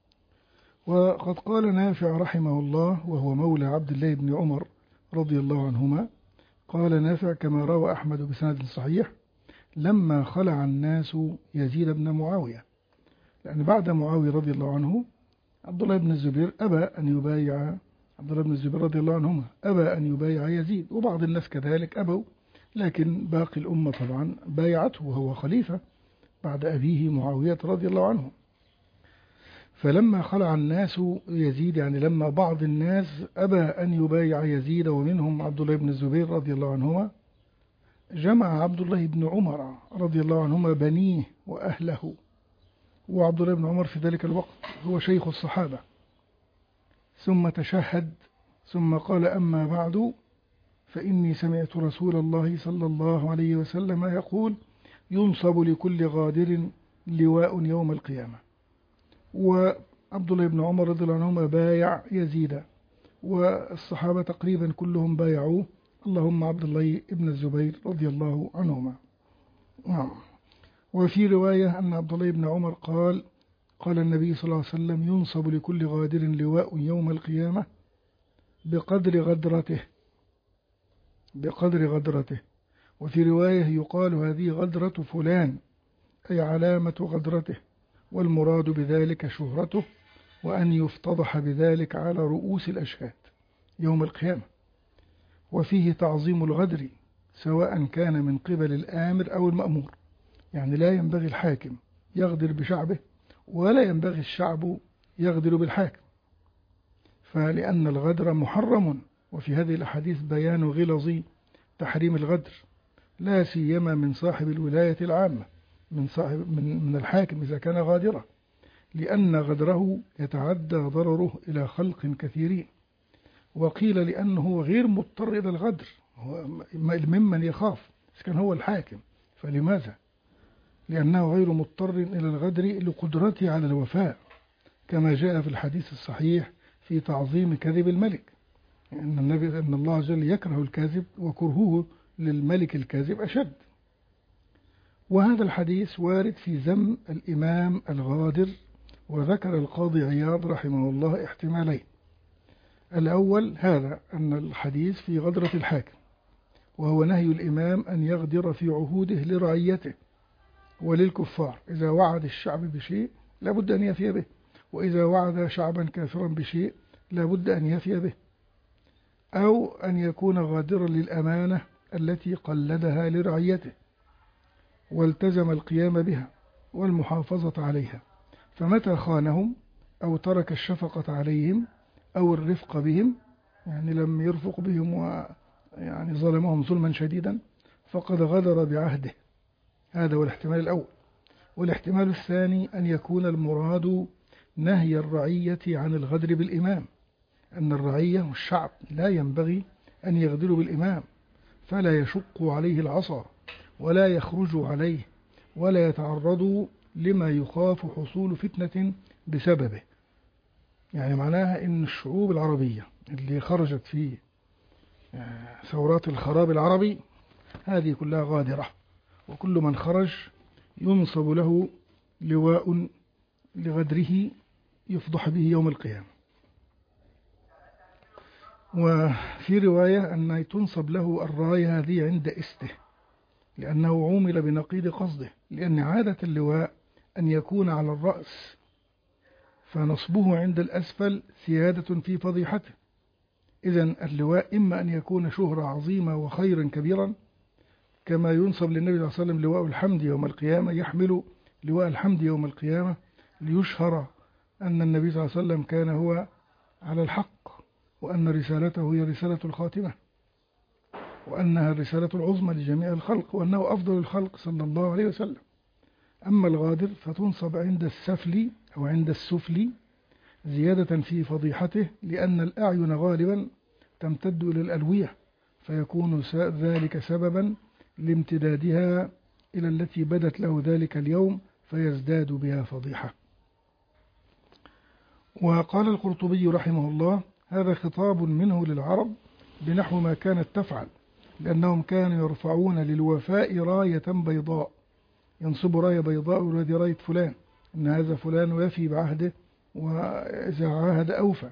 وقد قال نافع رحمه الله، وهو مولى عبد الله بن عمر رضي الله عنهما، قال نافع كما روى أحمد بسند صحيح: لما خلع الناس يزيد بن معاوية، لأن بعد معاوية رضي الله عنه عبد الله بن الزبير أبى أن يبايع، عبد الله بن الزبير رضي الله عنهما أبى أن يبايع يزيد، وبعض الناس كذلك أبوا، لكن باقي الأمة طبعا بايعته وهو خليفة بعد أبيه معاوية رضي الله عنه. فلما خلع الناس يزيد، يعني لما بعض الناس أبى أن يبايع يزيد ومنهم عبد الله بن الزبير رضي الله عنهما، جمع عبد الله بن عمر رضي الله عنهما بنيه وأهله. وعبد الله بن عمر في ذلك الوقت هو شيخ الصحابة. ثم تشهد ثم قال: أما بعد فإني سمعت رسول الله صلى الله عليه وسلم يقول: ينصب لكل غادر لواء يوم القيامة. وعبد الله بن عمر رضي الله عنهما بايع يزيد، والصحابة تقريبا كلهم بايعوه، اللهم عبد الله بن الزبير رضي الله عنهما. نعم. وفي رواية أن عبد الله بن عمر قال: قال النبي صلى الله عليه وسلم: ينصب لكل غادر لواء يوم القيامة بقدر غدرته، بقدر غدرته. وفي رواية يقال: هذه غدرة فلان، أي علامة غدرته، والمراد بذلك شهرته، وأن يفتضح بذلك على رؤوس الأشهاد يوم القيامة. وفيه تعظيم الغدر سواء كان من قبل الآمر أو المأمور، يعني لا ينبغي الحاكم يغدر بشعبه ولا ينبغي الشعب يغدر بالحاكم، فلأن الغدر محرم. وفي هذه الأحاديث بيان غلظ تحريم الغدر، لا سيما من صاحب الولاية العامة، من صاحب من, من الحاكم إذا كان غادرا، لأن غدره يتعدى ضرره إلى خلق كثيرين. وقيل لأنه غير مضطر إلى الغدر، هو ممن يخاف، إذا كان هو الحاكم فلماذا؟ لأنه غير مضطر إلى الغدر لقدرته على الوفاء، كما جاء في الحديث الصحيح في تعظيم كذب الملك، إن النبي أن الله جل يكره الكاذب وكرهه للملك الكاذب أشد. وهذا الحديث وارد في ذم الإمام الغادر، وذكر القاضي عياض رحمه الله احتمالين. الأول هذا أن الحديث في غدرة الحاكم، وهو نهي الإمام أن يغدر في عهوده لرعيته وللكفار، إذا وعد الشعب بشيء لابد أن يفي به، وإذا وعد شعبا كافرا بشيء لابد أن يفي به، أو أن يكون غادرا للأمانة التي قلدها لرعيته والتزم القيام بها والمحافظة عليها، فمتى خانهم أو ترك الشفقة عليهم أو الرفق بهم، يعني لم يرفق بهم ويعني ظلمهم ظلما شديدا، فقد غدر بعهده. هذا هو الاحتمال الأول. والاحتمال الثاني أن يكون المراد نهي الرعية عن الغدر بالإمام، أن الرعية والشعب لا ينبغي أن يغدروا بالإمام، فلا يشق عليه العصا ولا يخرجوا عليه ولا يتعرضوا لما يخاف حصول فتنة بسببه. يعني معناها إن الشعوب العربية اللي خرجت في ثورات الخراب العربي هذه كلها غادرة، وكل من خرج ينصب له لواء لغدره يفضح به يوم القيامة. وفي رواية أن تنصب له الراية هذه عند استه، لأنه عومل بنقيض قصده، لأن عادة اللواء أن يكون على الرأس، فنصبه عند الأسفل سيادة في فضيحته. إذن اللواء إما أن يكون شهرة عظيمة وخيرا كبيرا، كما ينصب للنبي صلى الله عليه وسلم لواء الحمد يوم القيامة، يحمل لواء الحمد يوم القيامة ليشهر أن النبي صلى الله عليه وسلم كان هو على الحق، وأن رسالته هي رسالة الخاتمة، وأنها الرسالة العظمى لجميع الخلق، وأنه أفضل الخلق صلى الله عليه وسلم. أما الغادر فتنصب عند السفل أو عند السفل زيادة في فضيحته، لأن الأعين غالبا تمتد إلى الألوية، فيكون ذلك سببا لامتدادها إلى التي بدت له ذلك اليوم فيزداد بها فضيحة. وقال القرطبي رحمه الله: هذا خطاب منه للعرب بنحو ما كانت تفعل، لأنهم كانوا يرفعون للوفاء راية بيضاء، ينصب راية بيضاء وهذه راية فلان، إن هذا فلان يفي بعهده وإذا عاهد أوفى.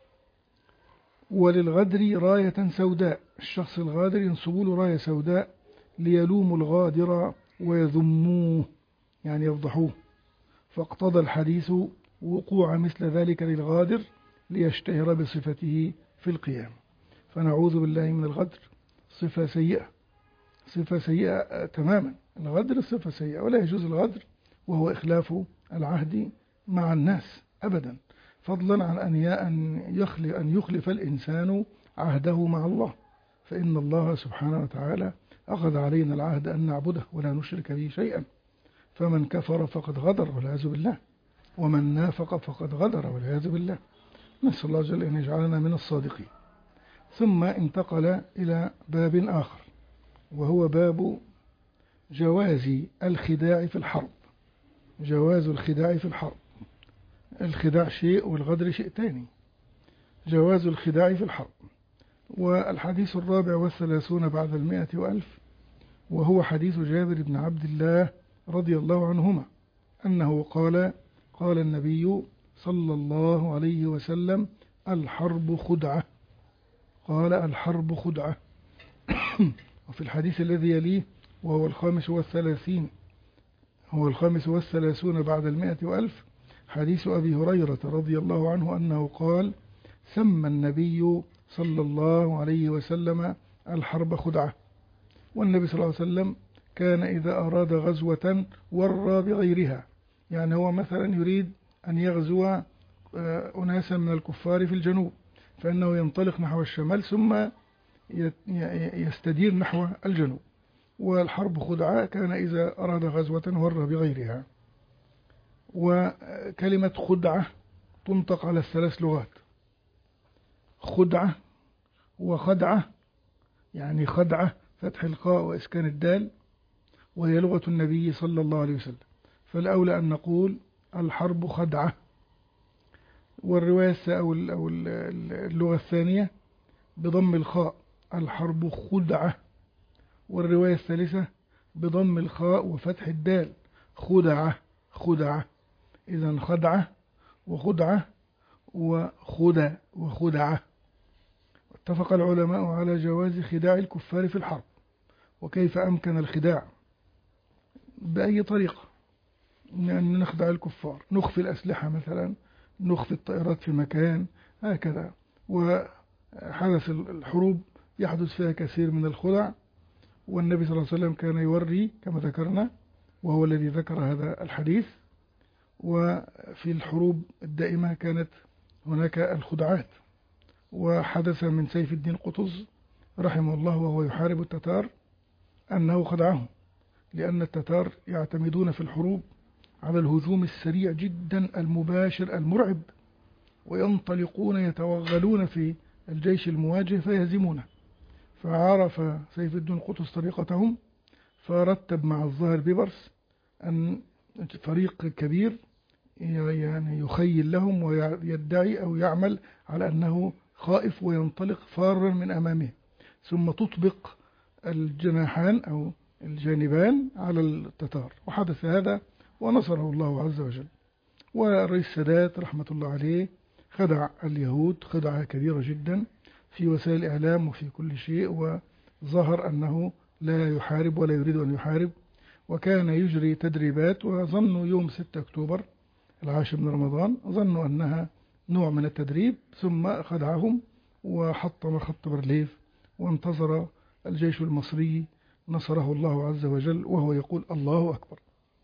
وللغدر راية سوداء، الشخص الغادر ينصبوا له راية سوداء ليلوموا الغادر ويذموه، يعني يفضحوه، فاقتضى الحديث وقوع مثل ذلك للغادر ليشتهر بصفته في القيام. فنعوذ بالله من الغدر، صفة سيئة، صفة سيئة تماما. الغدر صفة سيئة، ولا يجوز الغدر وهو إخلاف العهد مع الناس أبدا، فضلا عن أن يخلف, أن يخلف الإنسان عهده مع الله، فإن الله سبحانه وتعالى أخذ علينا العهد أن نعبده ولا نشرك به شيئا، فمن كفر فقد غدر والعياذ بالله، ومن نافق فقد غدر والعياذ بالله. نسأل الله جل أن يجعلنا من الصادقين. ثم انتقل إلى باب آخر، وهو باب جواز الخداع في الحرب. جواز الخداع في الحرب، الخداع شيء والغدر شيء تاني. جواز الخداع في الحرب. والحديث الرابع والثلاثون بعد المائة وألف، وهو حديث جابر بن عبد الله رضي الله عنهما أنه قال: قال النبي صلى الله عليه وسلم: الحرب خدعة. قال: الحرب خدعة. وفي الحديث الذي يليه وهو الخامس والثلاثين هو الخامس والثلاثون بعد المائة وألف، حديث أبي هريرة رضي الله عنه أنه قال: سمى النبي صلى الله عليه وسلم الحرب خدعة. والنبي صلى الله عليه وسلم كان إذا أراد غزوة ورى بغيرها، يعني هو مثلا يريد أن يغزو أناسا من الكفار في الجنوب، فإنه ينطلق نحو الشمال ثم يستدير نحو الجنوب. والحرب خدعة كان إذا أراد غزوة ورى بغيرها. وكلمة خدعة تنطق على الثلاث لغات: خدعة وخدعة يعني خدعة فتح الخاء وإسكان الدال، وهي لغة النبي صلى الله عليه وسلم، فالأولى أن نقول الحرب خدعة. والرواية أو اللغة الثانية بضم الخاء الحرب خدعة، والرواية الثالثة بضم الخاء وفتح الدال خدعة خدعة. إذن خدعة وخدعة وخدع وخدعة. اتفق العلماء على جواز خداع الكفار في الحرب. وكيف أمكن الخداع؟ بأي طريقة، أن نخدع الكفار، نخفي الأسلحة مثلا، نخفي الطائرات في مكان هكذا. وحدث الحروب يحدث فيها كثير من الخدع، والنبي صلى الله عليه وسلم كان يوري كما ذكرنا، وهو الذي ذكر هذا الحديث. وفي الحروب الدائمة كانت هناك الخدعات. وحدث من سيف الدين قطز رحمه الله وهو يحارب التتار أنه خدعهم، لأن التتار يعتمدون في الحروب على الهجوم السريع جدا المباشر المرعب، وينطلقون يتوغلون في الجيش المواجه فيهزمونه. فعرف سيف الدين قطز طريقتهم، فرتب مع الظاهر بيبرس أن فريق كبير يعني يخيل لهم ويدعي أو يعمل على أنه خائف وينطلق فارا من أمامه، ثم تطبق الجناحان أو الجانبان على التتار. وحدث هذا ونصره الله عز وجل. والرئيس السادات رحمة الله عليه خدع اليهود خدعة كبيرة جدا في وسائل الإعلام وفي كل شيء، وظهر أنه لا يحارب ولا يريد أن يحارب، وكان يجري تدريبات، وظنوا يوم ستة أكتوبر العاشر من رمضان ظنوا أنها نوع من التدريب، ثم خدعهم وحطم خط بارليف، وانتظر الجيش المصري نصره الله عز وجل وهو يقول الله أكبر.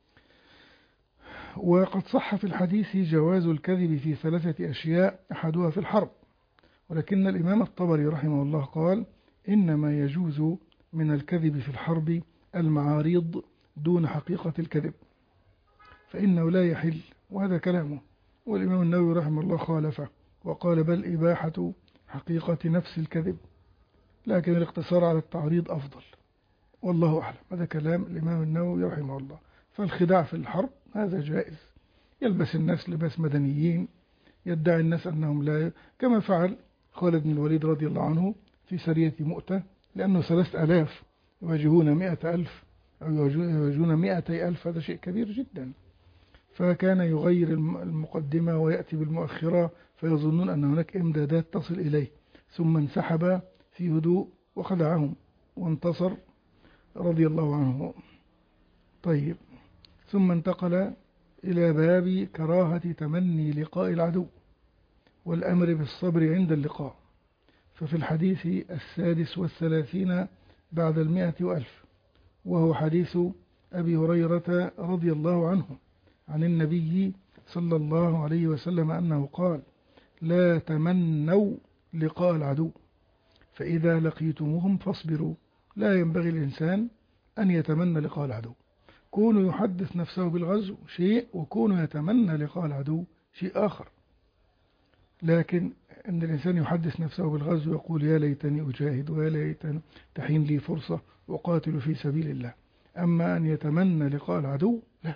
وقد صح في الحديث جواز الكذب في ثلاثة أشياء أحدها في الحرب، ولكن الإمام الطبري رحمه الله قال إنما يجوز من الكذب في الحرب المعاريض دون حقيقة الكذب، فإنه لا يحل، وهذا كلامه. والإمام النووي رحمه الله خالفه وقال بل إباحة حقيقة نفس الكذب، لكن الاقتصار على التعريض أفضل، والله أعلم. هذا كلام الإمام النووي رحمه الله. فالخداع في الحرب هذا جائز، يلبس الناس لباس مدنيين، يدعي الناس أنهم لا، كما فعل خالد بن الوليد رضي الله عنه في سرية مؤتة، لأنه ثلاثة ألاف يواجهون مئة ألف أو يواجهون مئتي ألف، هذا شيء كبير جدا. فكان يغير المقدمة ويأتي بالمؤخرة، فيظنون أن هناك إمدادات تصل إليه، ثم انسحب في هدوء وخدعهم وانتصر رضي الله عنه. طيب، ثم انتقل إلى باب كراهة تمني لقاء العدو والأمر بالصبر عند اللقاء. ففي الحديث السادس والثلاثين بعد المئة وألف، وهو حديث أبي هريرة رضي الله عنه عن النبي صلى الله عليه وسلم أنه قال لا تمنوا لقاء العدو فإذا لقيتموهم فاصبروا. لا ينبغي الإنسان أن يتمنى لقاء العدو. كونه يحدث نفسه بالغزو شيء، وكونه يتمنى لقاء العدو شيء آخر. لكن أن الإنسان يحدث نفسه بالغزو ويقول يا ليتني أجاهد ويا ليتني تحين لي فرصة وقاتل في سبيل الله، أما أن يتمنى لقاء العدو لا.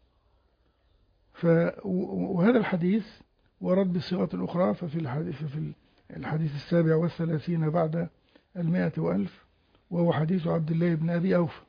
ف وهذا الحديث ورد بالصيغة الأخرى. ففي الحديث, في الحديث السابع والثلاثين بعد المائة وألف، وهو حديث عبد الله بن أبي أوفى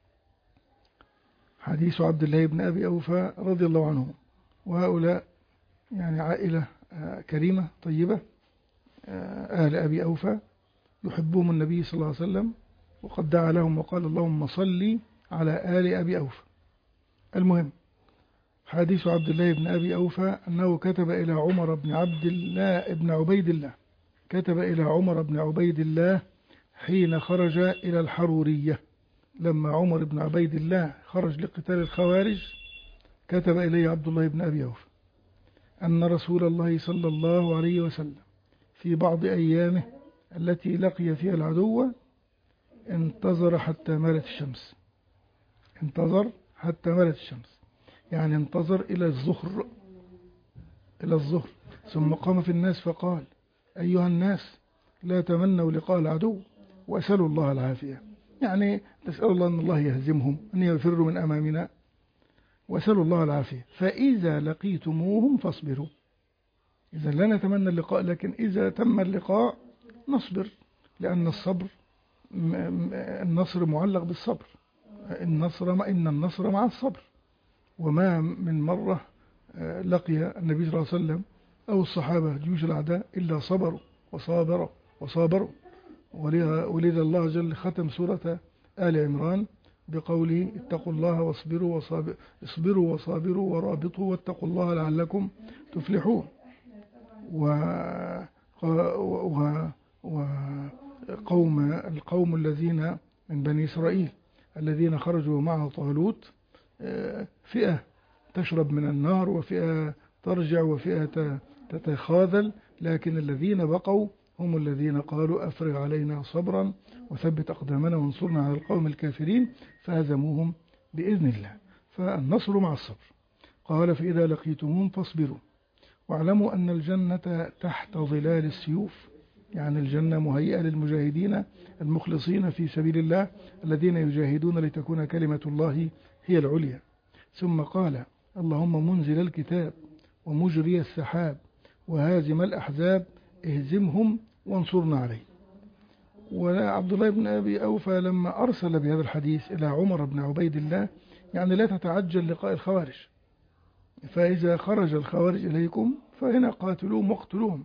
حديث عبد الله بن أبي أوفى رضي الله عنه. وهؤلاء يعني عائلة كريمة طيبة، آل أبي أوفى يحبهم النبي صلى الله عليه وسلم، وقد دعا لهم وقال اللهم صل على آل أبي أوفى. المهم، حديث عبد الله بن أبي أوفى أنه كتب إلى عمر بن عبد الله ابن عبيد الله كتب إلى عمر بن عبيد الله حين خرج إلى الحرورية. لما عمر بن عبيد الله خرج لقتال الخوارج كتب إليه عبد الله بن أبي أوفى أن رسول الله صلى الله عليه وسلم في بعض أيامه التي لقي فيها العدو انتظر حتى مالت الشمس انتظر حتى مالت الشمس يعني انتظر إلى الظهر إلى الظهر ثم قام في الناس فقال أيها الناس لا تمنوا لقاء العدو وأسألوا الله العافية، يعني تسأل الله أن الله يهزمهم، أن يفروا من أمامنا، وأسألوا الله العافية. فإذا لقيتموهم فاصبروا. إذا لا نتمنى اللقاء، لكن إذا تم اللقاء نصبر، لأن الصبر النصر معلق بالصبر. النصر ما إن النصر مع الصبر. وما من مرة لقي النبي صلى الله عليه وسلم أو الصحابة جيوش الأعداء إلا صبروا وصابروا وصابروا. ولذا الله عز وجل ختم سورة آل عمران بقوله اتقوا الله واصبروا وصابروا اصبروا وصابروا ورابطوا واتقوا الله لعلكم تفلحون. و وقوم القوم الذين من بني إسرائيل الذين خرجوا مع طالوت، فئة تشرب من النار وفئة ترجع وفئة تتخاذل، لكن الذين بقوا هم الذين قالوا أفرغ علينا صبرا وثبت أقدامنا وانصرنا على القوم الكافرين، فهزموهم بإذن الله. فالنصر مع الصبر. قال فإذا لقيتموهم فاصبروا واعلموا أن الجنة تحت ظلال السيوف، يعني الجنة مهيئة للمجاهدين المخلصين في سبيل الله الذين يجاهدون لتكون كلمة الله هي العليا. ثم قال اللهم منزل الكتاب ومجري السحاب وهازم الأحزاب اهزمهم وانصرنا عليه. وعبد الله بن أبي أوفى لما أرسل بهذا الحديث إلى عمر بن عبيد الله، يعني لا تتعجل لقاء الخوارج، فإذا خرج الخوارج إليكم فهنا قاتلوهم واقتلوهم.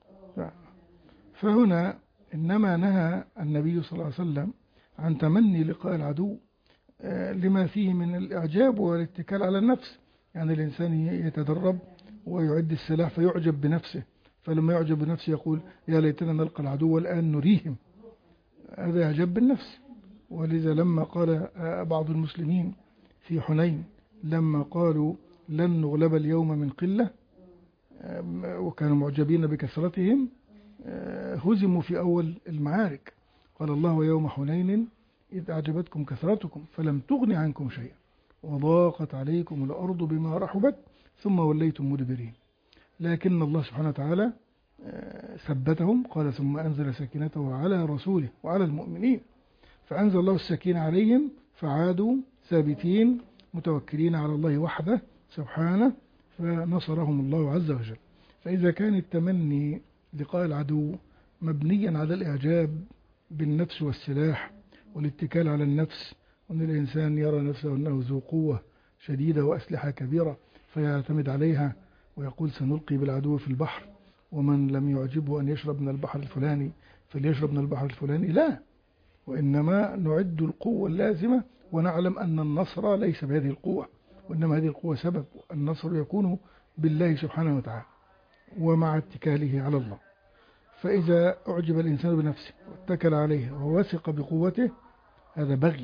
فهنا إنما نهى النبي صلى الله عليه وسلم عن تمني لقاء العدو لما فيه من الإعجاب والاتكال على النفس. يعني الإنسان يتدرب ويعد السلاح فيعجب بنفسه، فلما يعجب بنفسه يقول يا ليتنا نلقى العدو والآن نريهم. هذا إعجاب بالنفس. ولذا لما قال بعض المسلمين في حنين لما قالوا لن نغلب اليوم من قلة وكانوا معجبين بكثرتهم، هزموا في أول المعارك. قال الله ويوم حنين إذ أعجبتكم كثرتكم فلم تغن عنكم شيئا وضاقت عليكم الأرض بما رحبت ثم وليتم مدبرين. لكن الله سبحانه وتعالى ثبتهم. قال ثم أنزل سكينته على رسوله وعلى المؤمنين، فأنزل الله السكينة عليهم فعادوا ثابتين متوكلين على الله وحده سبحانه، فنصرهم الله عز وجل. فإذا كان التمني لقاء العدو مبنيا على الإعجاب بالنفس والسلاح والاتكال على النفس، وأن الإنسان يرى نفسه أنه ذو قوة شديدة وأسلحة كبيرة فيعتمد عليها ويقول سنلقي بالعدو في البحر، ومن لم يعجبه أن يشرب من البحر الفلاني فليشرب من البحر الفلاني، لا، وإنما نعد القوة اللازمة ونعلم أن النصر ليس بهذه القوة، وإنما هذه القوة سبب، النصر يكون بالله سبحانه وتعالى ومع اتكاله على الله. فإذا أعجب الإنسان بنفسه واتكل عليه ووثق بقوته هذا بغي،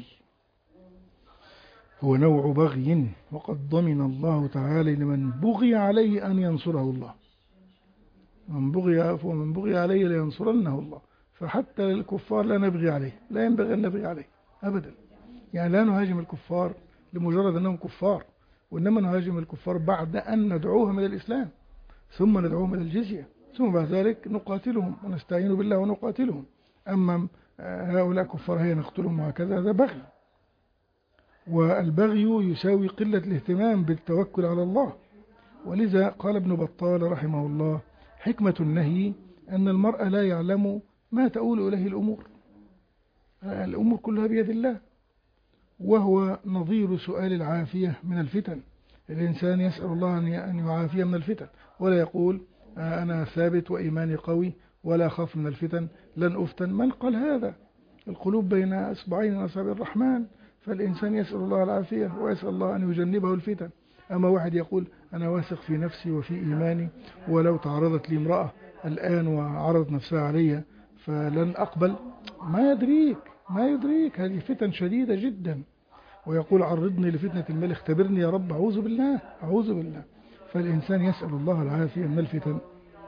هو نوع بغي، وقد ضمن الله تعالى لمن بغي عليه أن ينصره الله. من بغي فمن بغي عليه لينصرنه الله. فحتى الكفار لا نبغي عليه، لا ينبغي أن نبغي عليه أبدا. يعني لا نهاجم الكفار لمجرد أنهم كفار، وإنما نهاجم الكفار بعد أن ندعوهم إلى الإسلام، ثم ندعوهم إلى الجزية، ثم بعد ذلك نقاتلهم ونستعين بالله ونقاتلهم. أما هؤلاء كفار هي نقتلهم وهكذا، هذا بغي. والبغي يساوي قلة الاهتمام بالتوكل على الله. ولذا قال ابن بطال رحمه الله حكمة النهي أن المرء لا يعلم ما تؤول إليه الأمور، الأمور كلها بيد الله، وهو نظير سؤال العافية من الفتن. الإنسان يسأل الله أن يعافيه من الفتن، ولا يقول أنا ثابت وإيماني قوي ولا أخاف من الفتن لن أفتن. من قال هذا؟ القلوب بين أصبعين من أصابع الرحمن، فالإنسان يسأل الله العافية ويسأل الله أن يجنبه الفتن. أما واحد يقول أنا واثق في نفسي وفي إيماني، ولو تعرضت لي امرأة الآن وعرضت نفسها علي فلن أقبل، ما يدريك ما يدريك هذه فتن شديدة جدا. ويقول عرضني لفتنة المال اختبرني يا رب، أعوذ بالله أعوذ بالله. فالإنسان يسأل الله العافية من الفتن.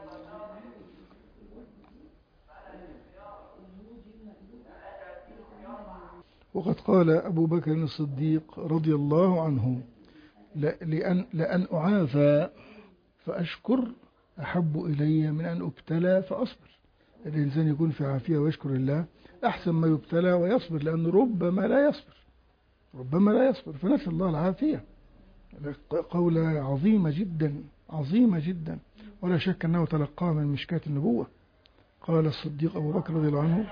وقد قال أبو بكر الصديق رضي الله عنه لأن, لأن أعافى فأشكر أحب إلي من أن أبتلى فأصبر. الإنسان يكون في عافية ويشكر الله أحسن ما يبتلى ويصبر، لأنه ربما لا يصبر ربما لا يصبر فنسأل الله العافية. قولة عظيمة جدا عظيمة جدا، ولا شك أنه تلقاها من مشكاة النبوة. قال الصديق أبو بكر رضي الله عنه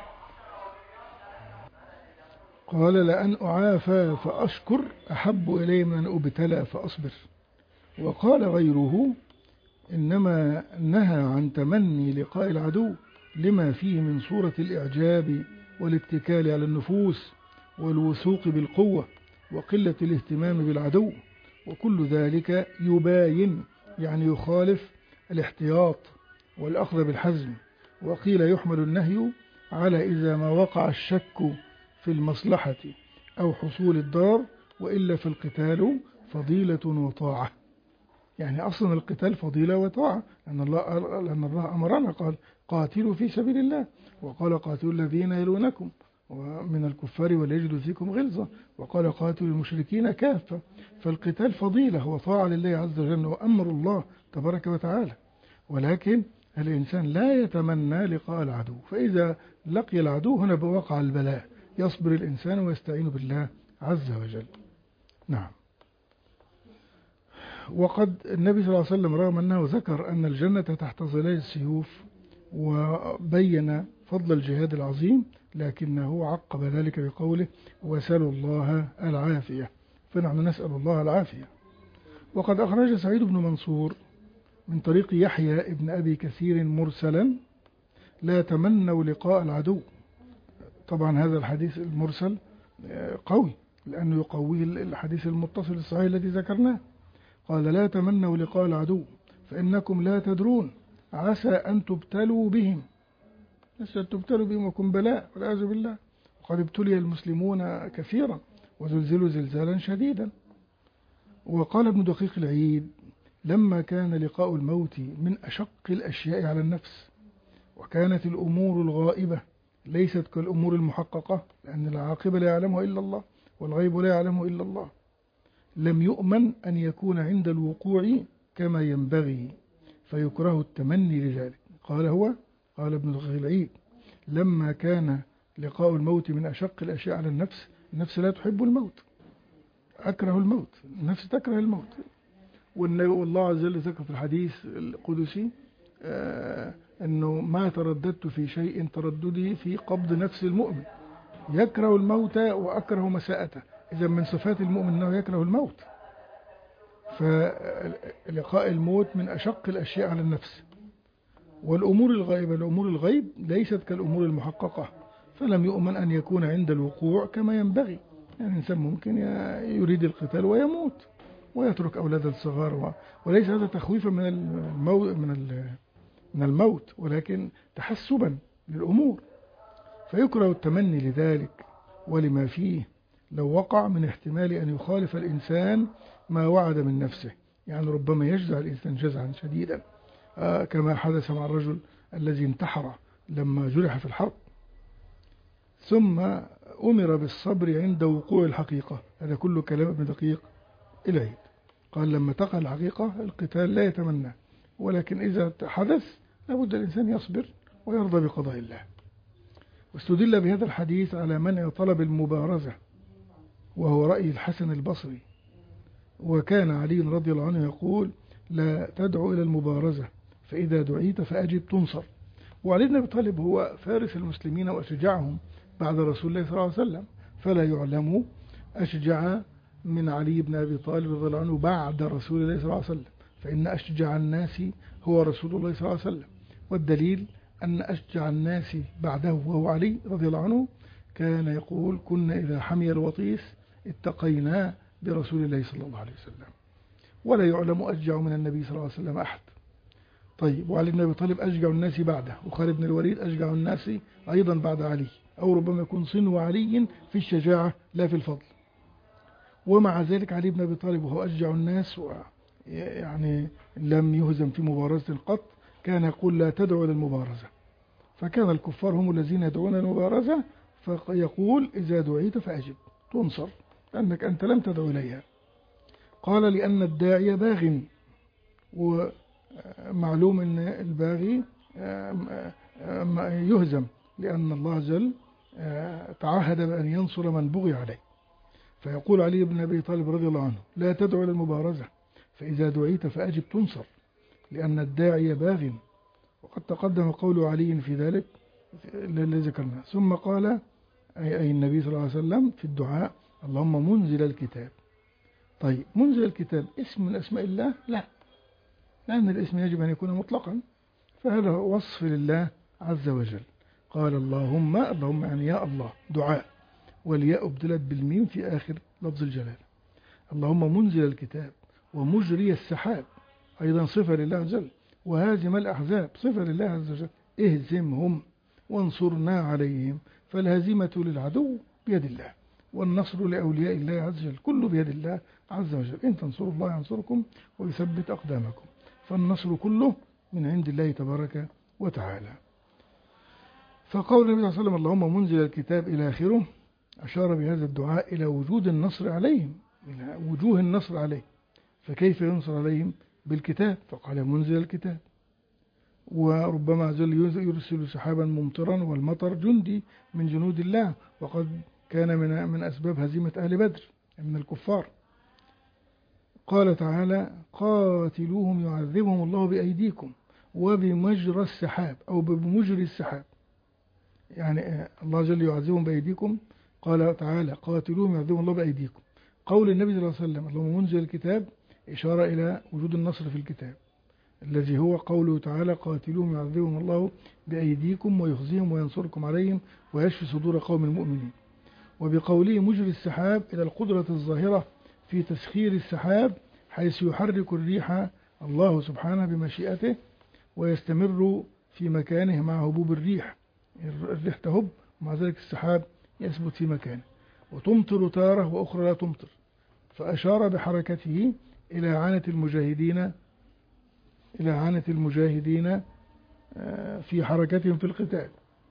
قال: لأن أعافى فأشكر أحب إلي من أن أبتلى فأصبر. وقال غيره: إنما نهى عن تمني لقاء العدو لما فيه من صورة الإعجاب والاتكال على النفوس والوثوق بالقوة وقلة الاهتمام بالعدو، وكل ذلك يباين يعني يخالف الاحتياط والأخذ بالحزم. وقيل يحمل النهي على إذا ما وقع الشك في المصلحة أو حصول الضرر، وإلا في القتال فضيلة وطاعة. يعني أصلا القتال فضيلة وطاعة، لأن الله, لأن الله أمرنا قال: قاتلوا في سبيل الله، وقال: قاتلوا الذين يلونكم ومن الكفار وليجدوا فيكم غلظة، وقال: قاتلوا المشركين كافة. فالقتال فضيلة وطاعة لله عز وجل وأمر الله تبارك وتعالى، ولكن الإنسان لا يتمنى لقاء العدو، فإذا لقي العدو هنا بوقع البلاء يصبر الإنسان ويستعين بالله عز وجل. نعم. وقد النبي صلى الله عليه وسلم رغم أنه ذكر أن الجنة تحت ظلال السيوف وبين فضل الجهاد العظيم، لكنه عقب ذلك بقوله: وسلوا الله العافية. فنحن نسأل الله العافية. وقد أخرج سعيد بن منصور من طريق يحيى ابن أبي كثير مرسلا: لا تمنوا لقاء العدو. طبعا هذا الحديث المرسل قوي لأنه يقويه الحديث المتصل الصحيح الذي ذكرناه. قال: لا تمنوا لقاء العدو فإنكم لا تدرون عسى أن تبتلوا بهم، عسى أن تبتلوا بهم وكن بلاء والعياذ بالله. وقد ابتلي المسلمون كثيرا وزلزلوا زلزالا شديدا. وقال ابن دقيق العيد: لما كان لقاء الموت من أشق الأشياء على النفس، وكانت الأمور الغائبة ليست كالأمور المحققة، لأن العاقبة لا يعلمها إلا الله والغيب لا يعلمه إلا الله، لم يؤمن أن يكون عند الوقوع كما ينبغي فيكره التمني لذلك. قال هو قال ابن دقيق العيد: لما كان لقاء الموت من أشق الأشياء على النفس، النفس لا تحب الموت، أكره الموت، النفس تكره الموت. والله عز وجل ذكر في الحديث القدسي آه أنه ما ترددت في شيء ترددي في قبض نفس المؤمن، يكره الموت وأكره مساءته. إذا من صفات المؤمن أنه يكره الموت، فلقاء الموت من أشق الأشياء على النفس. والأمور الغائبة، الأمور الغيب ليست كالأمور المحققة، فلم يؤمن أن يكون عند الوقوع كما ينبغي. يعني الإنسان ممكن يريد القتال ويموت ويترك أولاده الصغار، وليس هذا تخويفا من الموت من من الموت ولكن تحسبا للأمور، فيكره التمني لذلك ولما فيه لو وقع من احتمال أن يخالف الإنسان ما وعد من نفسه. يعني ربما يجزع الإنسان جزعا شديدا آه كما حدث مع الرجل الذي انتحر لما جرح في الحرب، ثم أمر بالصبر عند وقوع الحقيقة. هذا كله كلام ابن دقيق العيد. قال: لما تقع الحقيقة القتال لا يتمنى، ولكن إذا حدث لابد الإنسان يصبر ويرضى بقضاء الله. واستدل بهذا الحديث على منع طلب المبارزة، وهو رأي الحسن البصري. وكان علي رضي الله عنه يقول: لا تدعو إلى المبارزة فإذا دعيت فأجب تنصر. وعلي بن أبي طالب هو فارس المسلمين وأشجعهم بعد رسول الله صلى الله عليه وسلم، فلا يعلم أشجع من علي بن أبي طالب رضي الله عنه بعد رسول الله صلى الله عليه وسلم، فإن أشجع الناس هو رسول الله صلى الله عليه وسلم. والدليل أن أشجع الناس بعده وهو علي رضي الله عنه كان يقول: كنا إذا حمي الوطيس اتقينا برسول الله صلى الله عليه وسلم. ولا يعلم أشجع من النبي صلى الله عليه وسلم أحد. طيب، وعلي بن أبي طالب أشجع الناس بعده، وخالد بن الوليد أشجع الناس أيضا بعد علي، أو ربما يكون صنو علي في الشجاعة لا في الفضل. ومع ذلك علي بن أبي طالب وهو أشجع الناس يعني لم يهزم في مبارزة قط، كان يقول: لا تدعو للمبارزة. فكان الكفار هم الذين يدعون المبارزة، فيقول: إذا دعيت فأجب تنصر، لأنك أنت لم تدعو إليها. قال: لأن الداعي باغ، ومعلوم أن الباغي يهزم، لأن الله جل تعهد بأن ينصر من بغي عليه. فيقول علي بن أبي طالب رضي الله عنه: لا تدعو إلى المبارزة، فإذا دعيت فأجب تنصر، لأن الداعي باغ. وقد تقدم قول علي في ذلك الذي ذكرناه. ثم قال أي النبي صلى الله عليه وسلم في الدعاء: اللهم منزل الكتاب. طيب، منزل الكتاب اسم من أسماء الله؟ لا، لأن الاسم يجب أن يكون مطلقا، فهذا وصف لله عز وجل. قال اللهم، اللهم يعني يا الله، دعاء، والياء ابدلت بالميم في آخر لفظ الجلالة. اللهم منزل الكتاب ومجري السحاب، أيضا صفة لله عز وجل. وهازم الأحزاب، صفة لله عز وجل. اهزمهم وانصرنا عليهم. فالهزيمة للعدو بيد الله، والنصر لأولياء الله عز وجل، كله بيد الله عز وجل. إن تنصروا الله ينصركم ويثبت أقدامكم. فالنصر كله من عند الله تبارك وتعالى. فقول النبي صلى الله عليه وسلم اللهم منزل الكتاب إلى آخره أشار بهذا الدعاء إلى وجود النصر عليهم، إلى وجوه النصر عليهم. فكيف ينصر عليهم؟ بالكتاب، فقال منزل الكتاب. وربما عز وجل يرسل سحابا ممطرا، والمطر جندي من جنود الله، وقد كان من من أسباب هزيمة أهل بدر من الكفار. قال تعالى: قاتلوهم يعذبهم الله بأيديكم وبمجرى السحاب، أو بمجري السحاب، يعني الله جل يعذبهم بأيديكم. قال تعالى: قاتلوهم يعذبهم الله بأيديكم. قول النبي صلى الله عليه وسلم اللهم منزل الكتاب إشارة إلى وجود النصر في الكتاب، الذي هو قوله تعالى: قاتلوهم يعذبهم الله بأيديكم ويخزيهم وينصركم عليهم ويشفي صدور قوم المؤمنين. وبقوله مجري السحاب إلى القدرة الظاهرة في تسخير السحاب، حيث يحرك الريح الله سبحانه بمشيئته ويستمر في مكانه مع هبوب الريح. الريح تهب ومع ذلك السحاب يثبت في مكانه، وتمطر تارة وأخرى لا تمطر. فأشار بحركته إلى عانة المجاهدين إلى عانة المجاهدين في حركتهم في القتال،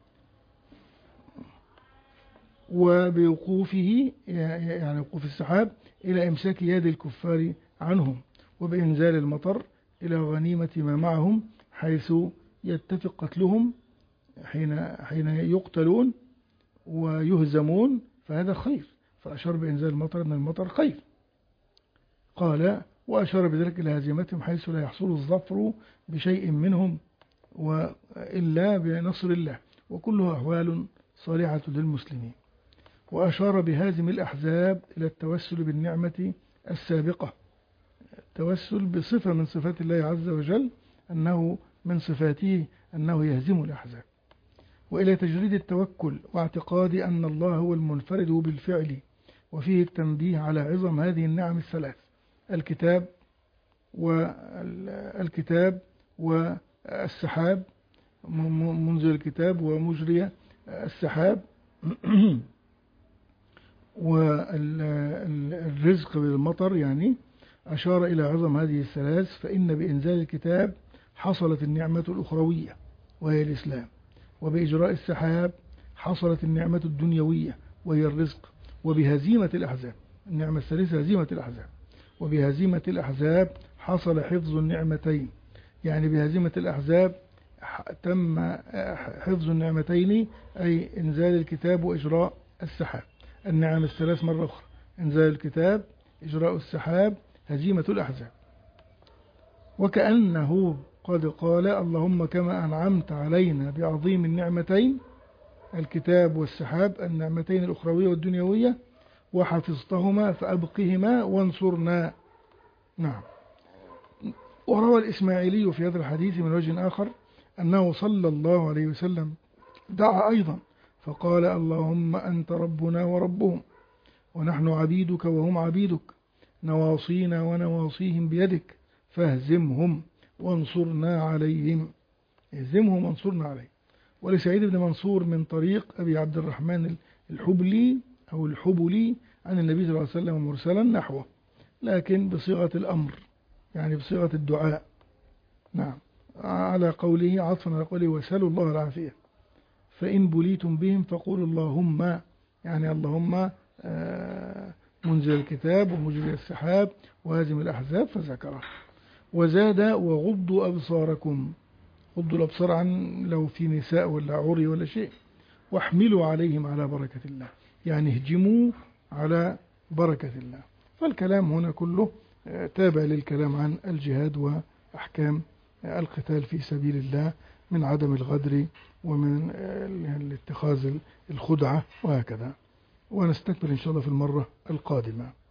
وبوقوفه يعني وقوف السحاب إلى إمساك يد الكفار عنهم، وبإنزال المطر إلى غنيمة ما معهم، حيث يتفق قتلهم حين حين يقتلون ويهزمون، فهذا خير. فأشار بإنزال المطر أن المطر خير. قال: وأشار بذلك إلى هزيمتهم، حيث لا يحصل الظفر بشيء منهم وإلا بنصر الله، وكلها أحوال صالحة للمسلمين. وأشار بهازم الأحزاب إلى التوسل بالنعمة السابقة، التوسل بصفة من صفات الله عز وجل، أنه من صفاته أنه يهزم الأحزاب. وإلى تجريد التوكل واعتقاد أن الله هو المنفرد بالفعل، وفيه التنبيه على عظم هذه النعم الثلاث: الكتاب والكتاب والسحاب، منزل الكتاب ومجري السحاب، والرزق بالمطر. يعني أشار إلى عظم هذه الثلاث، فإن بإنزال الكتاب حصلت النعمة الأخروية وهي الإسلام، وبإجراء السحاب حصلت النعمة الدنيوية وهي الرزق، وبهزيمة الأحزاب النعمة الثالثة هزيمة الأحزاب، وبهزيمة الأحزاب حصل حفظ النعمتين. يعني بهزيمة الأحزاب تم حفظ النعمتين، أي إنزال الكتاب وإجراء السحاب. النعم الثلاث مرة أخرى: إنزال الكتاب، إجراء السحاب، هزيمة الأحزاب. وكأنه قد قال: اللهم كما أنعمت علينا بعظيم النعمتين الكتاب والسحاب، النعمتين الأخروية والدنيوية، وحفظتهما فأبقهما وانصرنا. نعم. وروى الإسماعيلي في هذا الحديث من وجه آخر أنه صلى الله عليه وسلم دعا أيضا فقال: اللهم أنت ربنا وربهم، ونحن عبيدك وهم عبيدك، نواصينا ونواصيهم بيدك، فاهزمهم وانصرنا عليهم. اهزمهم وانصرنا عليهم. ولسعيد بن منصور من طريق أبي عبد الرحمن الحبلي أو الحبلي عن النبي صلى الله عليه وسلم مرسلا نحوه، لكن بصيغة الأمر، يعني بصيغة الدعاء. نعم، على قوله عطفا على قوله: وسلوا الله العافية. فإن بليتم بهم فقولوا اللهم، يعني اللهم منزل الكتاب ومجري السحاب وهازم الأحزاب، فذكره. وزاد: وغضوا أبصاركم. غضوا الأبصار عن لو في نساء ولا عري ولا شيء، واحملوا عليهم على بركة الله، يعني اهجموا على بركة الله. فالكلام هنا كله تابع للكلام عن الجهاد وأحكام القتال في سبيل الله، من عدم الغدر ومن اتخاذ الخدعة وهكذا. ونستكمل إن شاء الله في المرة القادمة.